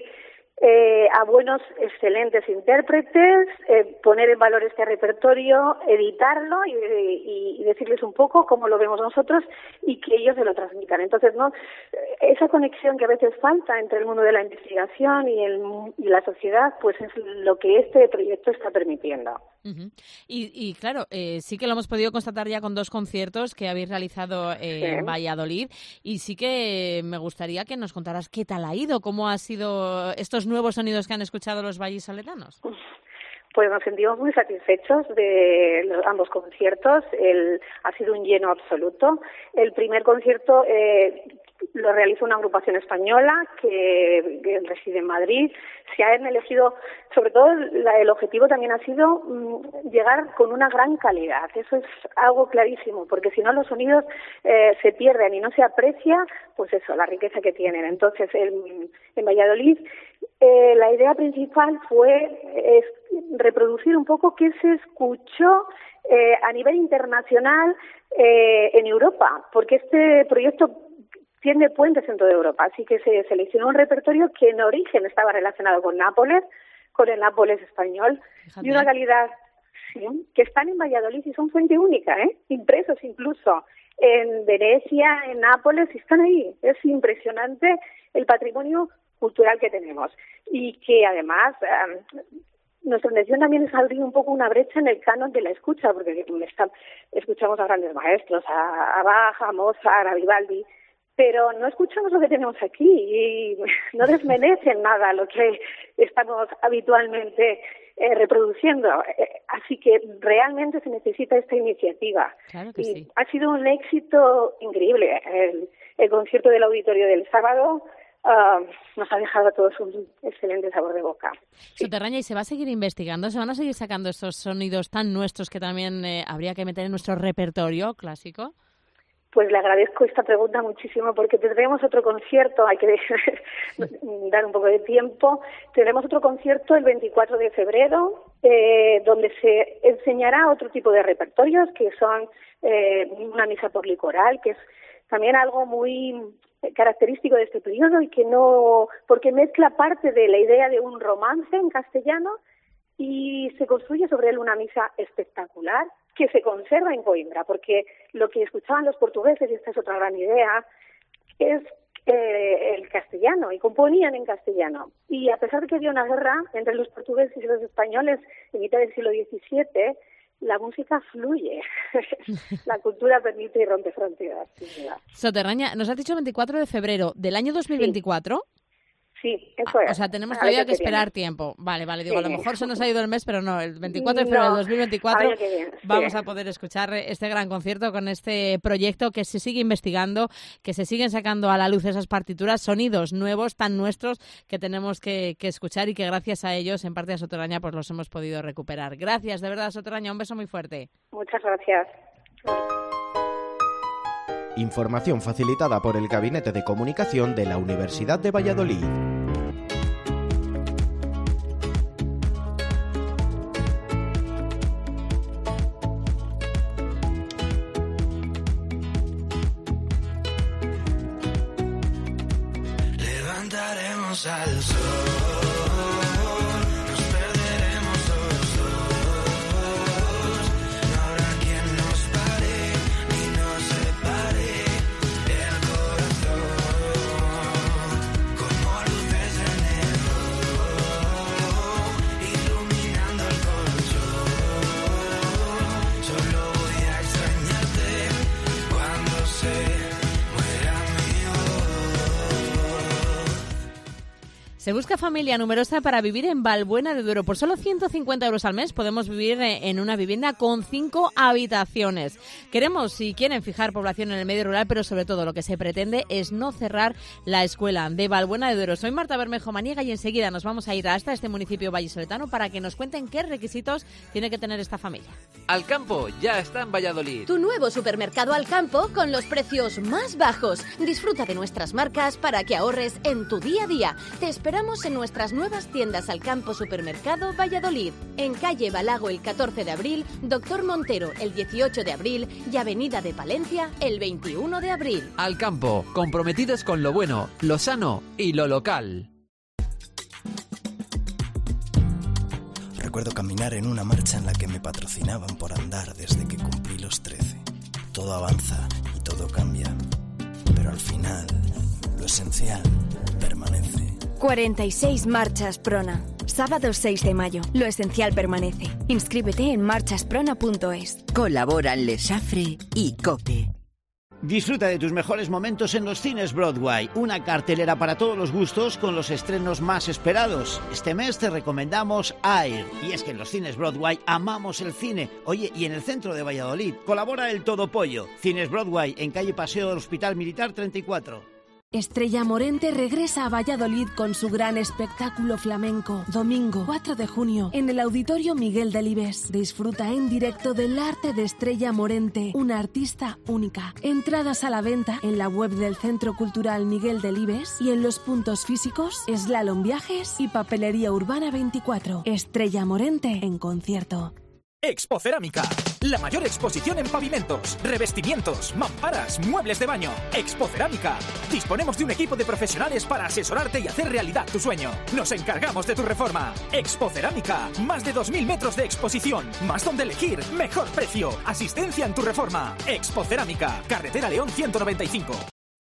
eh, a buenos, excelentes intérpretes, eh, poner en valor este repertorio, editarlo y, y, y decirles un poco cómo lo vemos nosotros y que ellos se lo transmitan. Entonces, no, esa conexión que a veces falta entre el mundo de la investigación y, el, y la sociedad, pues es lo que este proyecto está permitiendo.
Uh-huh. Y, y claro, eh, sí que lo hemos podido constatar ya con dos conciertos que habéis realizado eh, sí. en Valladolid, y sí que me gustaría que nos contaras qué tal ha ido, cómo han sido estos nuevos sonidos que han escuchado los vallisoletanos.
Pues nos sentimos muy satisfechos de los, ambos conciertos. El, ha sido un lleno absoluto. El primer concierto eh, lo realiza una agrupación española que, que reside en Madrid. Se han elegido, sobre todo la, el objetivo también ha sido mmm, llegar con una gran calidad. Eso es algo clarísimo, porque si no los sonidos eh, se pierden y no se aprecia, pues eso, la riqueza que tienen. Entonces, en, en Valladolid eh, la idea principal fue es, reproducir un poco qué se escuchó eh, a nivel internacional eh, en Europa, porque este proyecto tiene puentes en toda Europa, así que se seleccionó un repertorio que en origen estaba relacionado con Nápoles, con el Nápoles español, Fíjate. y una calidad sí, que están en Valladolid y son fuente única, ¿eh? impresos incluso en Venecia, en Nápoles, y están ahí. Es impresionante el patrimonio cultural que tenemos y que además eh, nuestra intención también es abrir un poco una brecha en el canon de la escucha, porque está, escuchamos a grandes maestros, a, a Bach, a Mozart, a Vivaldi, pero no escuchamos lo que tenemos aquí y no desmerecen nada lo que estamos habitualmente eh, reproduciendo. Eh, así que realmente se necesita esta iniciativa.
Claro que
y
sí.
Ha sido un éxito increíble. El, el concierto del auditorio del sábado Uh, nos ha dejado a todos un excelente sabor de boca.
Sí. Soterraña, ¿y se va a seguir investigando? ¿Se van a seguir sacando estos sonidos tan nuestros que también eh, habría que meter en nuestro repertorio clásico?
Pues le agradezco esta pregunta muchísimo, porque tendremos otro concierto, hay que dar un poco de tiempo, tendremos otro concierto el veinticuatro de febrero, eh, donde se enseñará otro tipo de repertorios, que son eh, una misa por licoral, que es también algo muy característico de este periodo y que no, porque mezcla parte de la idea de un romance en castellano y se construye sobre él una misa espectacular que se conserva en Coimbra, porque lo que escuchaban los portugueses, y esta es otra gran idea, es eh, el castellano, y componían en castellano. Y a pesar de que había una guerra entre los portugueses y los españoles en mitad del siglo diecisiete, la música fluye. La cultura permite y rompe fronteras.
Soterraña, nos has dicho veinticuatro de febrero del año dos mil veinticuatro.
Sí. Sí, eso es.
O sea, tenemos todavía que esperar tiempo. Vale, vale, digo, sí. A lo mejor se nos ha ido el mes, pero no, el veinticuatro de febrero de dos mil veinticuatro vamos sí. a poder escuchar este gran concierto con este proyecto que se sigue investigando, que se siguen sacando a la luz esas partituras, sonidos nuevos, tan nuestros, que tenemos que, que escuchar y que gracias a ellos, en parte a Soterraña, pues los hemos podido recuperar. Gracias, de verdad, Soterraña, un beso muy fuerte.
Muchas gracias.
Información facilitada por el Gabinete de Comunicación de la Universidad de Valladolid.
Levantaremos al sol.
Se busca familia numerosa para vivir en Valbuena de Duero. Por solo ciento cincuenta euros al mes podemos vivir en una vivienda con cinco habitaciones. Queremos, si quieren, fijar población en el medio rural, pero sobre todo lo que se pretende es no cerrar la escuela de Valbuena de Duero. Soy Marta Bermejo Maniega y enseguida nos vamos a ir hasta este municipio vallisoletano para que nos cuenten qué requisitos tiene que tener esta familia.
Alcampo ya está en Valladolid.
Tu nuevo supermercado Alcampo con los precios más bajos. Disfruta de nuestras marcas para que ahorres en tu día a día. Te esperamos en nuestras nuevas tiendas Alcampo Supermercado Valladolid. En calle Balago el catorce de abril, Doctor Montero el dieciocho de abril y Avenida de Palencia el veintiuno de abril.
Alcampo, comprometidos con lo bueno, lo sano y lo local.
Recuerdo caminar en una marcha en la que me patrocinaban por andar desde que cumplí los trece. Todo avanza y todo cambia, pero al final, lo esencial permanece.
cuarenta y seis marchas Prona. Sábado seis de mayo. Lo esencial permanece. Inscríbete en marchasprona punto es.
Colaboran Lesafre y COPE.
Disfruta de tus mejores momentos en los cines Broadway, una cartelera para todos los gustos con los estrenos más esperados. Este mes te recomendamos Air, y es que en los cines Broadway amamos el cine. Oye, y en el centro de Valladolid colabora el Todo Pollo. Cines Broadway en calle Paseo del Hospital Militar treinta y cuatro.
Estrella Morente regresa a Valladolid con su gran espectáculo flamenco. Domingo cuatro de junio en el Auditorio Miguel Delibes. Disfruta en directo del arte de Estrella Morente, una artista única. Entradas a la venta en la web del Centro Cultural Miguel Delibes y en los puntos físicos Slalom Viajes y Papelería Urbana veinticuatro. Estrella Morente en concierto.
Expo Cerámica, la mayor exposición en pavimentos, revestimientos, mamparas, muebles de baño. Expo Cerámica. Disponemos de un equipo de profesionales para asesorarte y hacer realidad tu sueño. Nos encargamos de tu reforma. Expo Cerámica, más de dos mil metros de exposición, más donde elegir, mejor precio, asistencia en tu reforma. Expo Cerámica, Carretera León ciento noventa y cinco.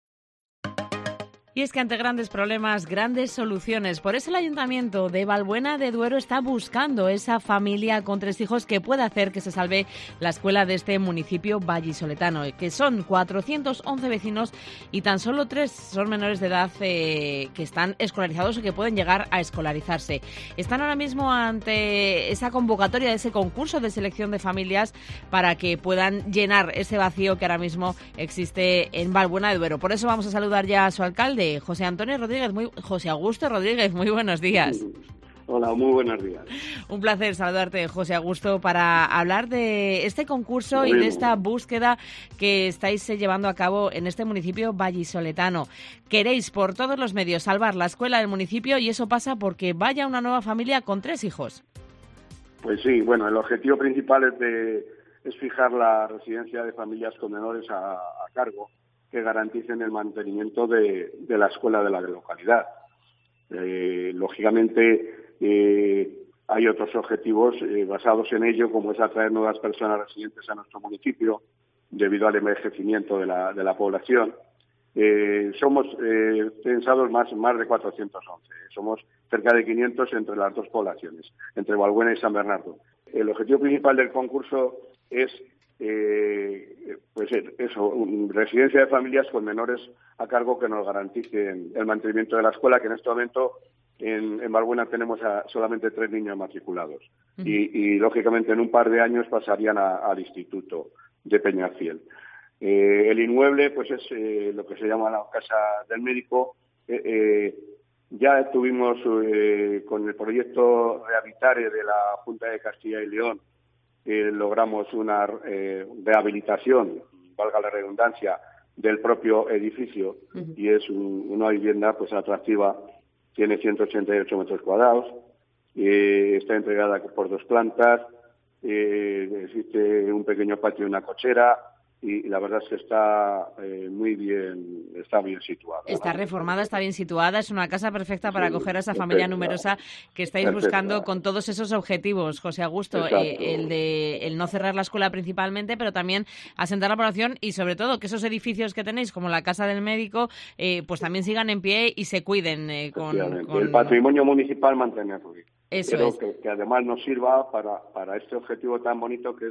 Y es que ante grandes problemas, grandes soluciones. Por eso el Ayuntamiento de Valbuena de Duero está buscando esa familia con tres hijos que pueda hacer que se salve la escuela de este municipio vallisoletano, que son cuatrocientos once vecinos y tan solo tres son menores de edad eh, que están escolarizados o que pueden llegar a escolarizarse. Están ahora mismo ante esa convocatoria de ese concurso de selección de familias para que puedan llenar ese vacío que ahora mismo existe en Valbuena de Duero. Por eso vamos a saludar ya a su alcalde, José Antonio Rodríguez, muy, José Augusto Rodríguez, muy buenos días.
Hola, muy buenos días.
Un placer saludarte, José Augusto, para hablar de este concurso muy y de bien. Esta búsqueda que estáis llevando a cabo en este municipio vallisoletano. Queréis por todos los medios salvar la escuela del municipio y eso pasa porque vaya una nueva familia con tres hijos.
Pues sí, bueno, el objetivo principal es, de, es fijar la residencia de familias con menores a, a cargo que garanticen el mantenimiento de, de la escuela de la localidad. Eh, lógicamente, eh, hay otros objetivos eh, basados en ello, como es atraer nuevas personas residentes a nuestro municipio, debido al envejecimiento de la, de la población. Eh, somos eh, censados más, más de cuatrocientos once, somos cerca de quinientos entre las dos poblaciones, entre Valbuena y San Bernardo. El objetivo principal del concurso es Eh, pues eso, un, residencia de familias con menores a cargo que nos garanticen el mantenimiento de la escuela, que en este momento en, en Valbuena tenemos a solamente tres niños matriculados. Uh-huh. y, y, lógicamente, en un par de años pasarían a, al instituto de Peñafiel. Eh, el inmueble, pues es eh, lo que se llama la Casa del Médico. Eh, eh, ya tuvimos eh, con el proyecto Rehabilitare de la Junta de Castilla y León, Eh, logramos una eh, rehabilitación, valga la redundancia, del propio edificio. Uh-huh. Y es un, una vivienda pues atractiva, tiene ciento ochenta y ocho metros cuadrados, eh, está entregada por dos plantas, eh, existe un pequeño patio y una cochera, y la verdad es que está eh, muy bien, está bien situada.
Está reformada, está bien situada, es una casa perfecta para sí, acoger a esa perfecta, familia numerosa que estáis perfecta. buscando con todos esos objetivos, José Augusto, eh, el de el no cerrar la escuela principalmente, pero también asentar la población y sobre todo que esos edificios que tenéis, como la Casa del Médico, eh, pues también sigan en pie y se cuiden eh, con, con...
El patrimonio municipal mantenerlo.
Eso
Pero
es.
que, que además nos sirva para, para este objetivo tan bonito que es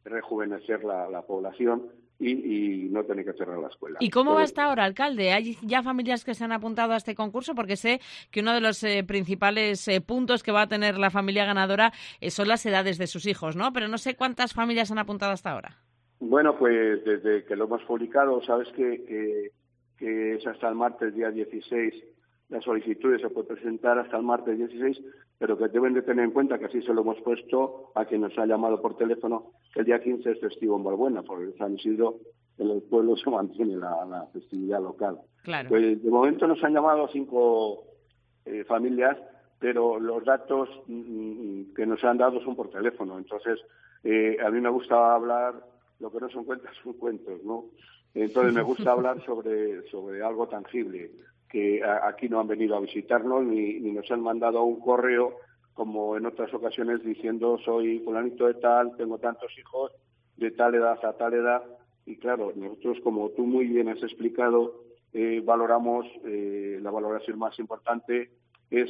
rejuvenecer la, la población y, y no tener que cerrar la escuela.
¿Y cómo
Entonces,
va hasta ahora, alcalde? ¿Hay ya familias que se han apuntado a este concurso? Porque sé que uno de los eh, principales eh, puntos que va a tener la familia ganadora eh, son las edades de sus hijos, ¿no? Pero no sé cuántas familias han apuntado hasta ahora.
Bueno, pues desde que lo hemos publicado, sabes que, que, que es hasta el martes día dieciséis, las solicitudes se pueden presentar hasta el martes dieciséis, pero que deben de tener en cuenta que así se lo hemos puesto a quien nos ha llamado por teléfono, que el día quince es festivo en Valbuena, porque en San Isidro en el pueblo se mantiene la, la festividad local.
Claro.
Pues de momento nos han llamado cinco eh, familias, pero los datos mm, que nos han dado son por teléfono. Entonces, eh, a mí me gusta hablar, lo que no son cuentas son cuentos, ¿no? Entonces me gusta hablar sobre, sobre algo tangible, que a, aquí no han venido a visitarnos ni, ni nos han mandado un correo como en otras ocasiones diciendo soy fulanito de tal, tengo tantos hijos de tal edad a tal edad. Y claro, nosotros, como tú muy bien has explicado, eh, valoramos, eh, la valoración más importante es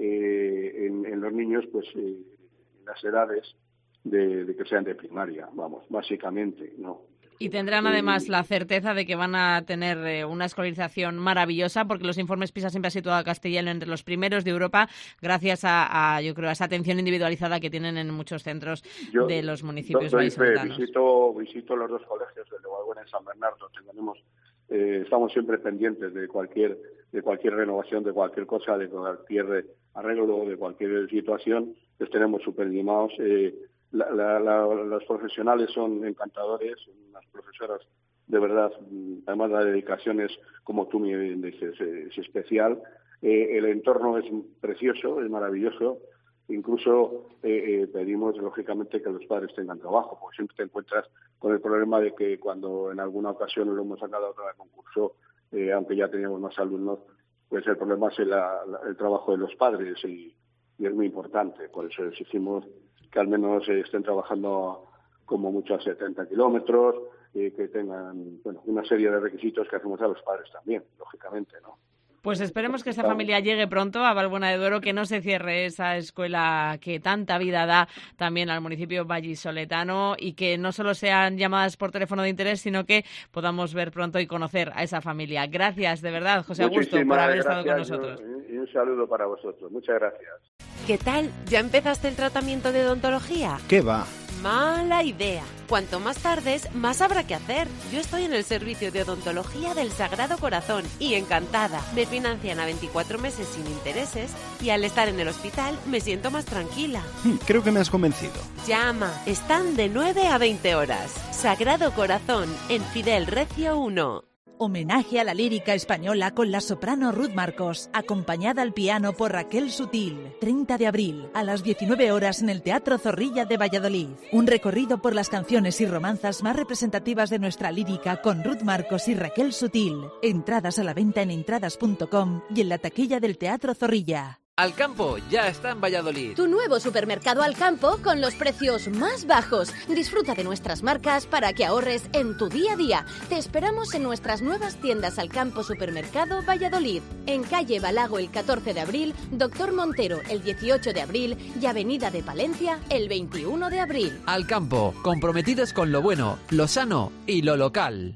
eh, en, en los niños, pues eh, las edades de, de que sean de primaria, vamos, básicamente, ¿no?
Y tendrán además la certeza de que van a tener eh, una escolarización maravillosa, porque los informes PISA siempre han situado a Castilla y León entre los primeros de Europa, gracias a, a, yo creo, a esa atención individualizada que tienen en muchos centros yo, de los municipios vallisoletanos.
Visito, visito los dos colegios, el de Valbuena y San Bernardo. Tenemos, eh, estamos siempre pendientes de cualquier, de cualquier renovación, de cualquier cosa, de cualquier arreglo, de cualquier situación. Les tenemos súper limados. Eh, La, la, la, los profesionales son encantadores, unas profesoras de verdad, además la dedicación es, como tú me dices, es especial. Eh, el entorno es precioso, es maravilloso. Incluso eh, eh, pedimos, lógicamente, que los padres tengan trabajo, porque siempre te encuentras con el problema de que cuando en alguna ocasión lo hemos sacado a otro concurso, eh, aunque ya teníamos más alumnos, pues el problema es el, la, el trabajo de los padres y, y es muy importante. Por eso exigimos que al menos eh, estén trabajando como mucho a setenta kilómetros, eh, que tengan, bueno, una serie de requisitos que hacemos a los padres también, lógicamente, ¿no?
Pues esperemos que esta familia llegue pronto a Valbuena de Duero, que no se cierre esa escuela que tanta vida da también al municipio vallisoletano y que no solo sean llamadas por teléfono de interés, sino que podamos ver pronto y conocer a esa familia. Gracias, de verdad, José Augusto, por haber estado con nosotros.
Y un saludo para vosotros. Muchas gracias.
¿Qué tal? ¿Ya empezaste el tratamiento de odontología?
¿Qué va?
Mala idea. Cuanto más tardes, más habrá que hacer. Yo estoy en el servicio de odontología del Sagrado Corazón y encantada. Me financian a veinticuatro meses sin intereses y al estar en el hospital me siento más tranquila.
Creo que me has convencido.
Llama. Están de nueve a veinte horas. Sagrado Corazón, en Fidel Recio uno.
Homenaje a la lírica española con la soprano Ruth Marcos, acompañada al piano por Raquel Sutil. treinta de abril, a las diecinueve horas en el Teatro Zorrilla de Valladolid. Un recorrido por las canciones y romanzas más representativas de nuestra lírica con Ruth Marcos y Raquel Sutil. Entradas a la venta en entradas punto com y en la taquilla del Teatro Zorrilla.
Alcampo ya está en Valladolid.
Tu nuevo supermercado Alcampo con los precios más bajos. Disfruta de nuestras marcas para que ahorres en tu día a día. Te esperamos en nuestras nuevas tiendas Alcampo Supermercado Valladolid. En calle Balago el catorce de abril, Doctor Montero el dieciocho de abril y Avenida de Palencia el veintiuno de abril.
Alcampo, comprometidos con lo bueno, lo sano y lo local.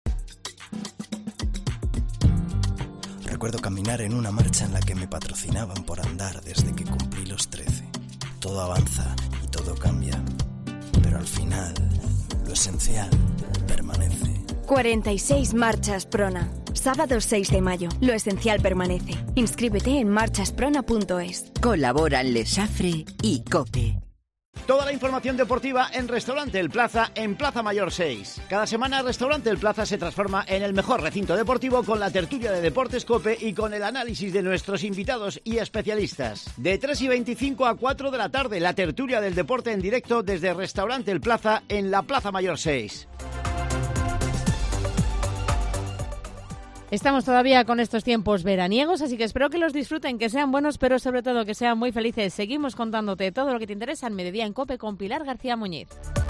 Recuerdo caminar en una marcha en la que me patrocinaban por andar desde que cumplí los trece. Todo avanza y todo cambia, pero al final, lo esencial permanece.
cuarenta y seis marchas Prona. Sábado seis de mayo. Lo esencial permanece. Inscríbete en marchas prona punto es.
Colaboran Lesafre y COPE.
Toda la información deportiva en Restaurante El Plaza, en Plaza Mayor seis. Cada semana Restaurante El Plaza se transforma en el mejor recinto deportivo con la tertulia de Deportes COPE y con el análisis de nuestros invitados y especialistas. De tres y veinticinco a cuatro de la tarde, la tertulia del deporte en directo desde Restaurante El Plaza en la Plaza Mayor seis.
Estamos todavía con estos tiempos veraniegos, así que espero que los disfruten, que sean buenos, pero sobre todo que sean muy felices. Seguimos contándote todo lo que te interesa en Mediodía en COPE con Pilar García Muñiz.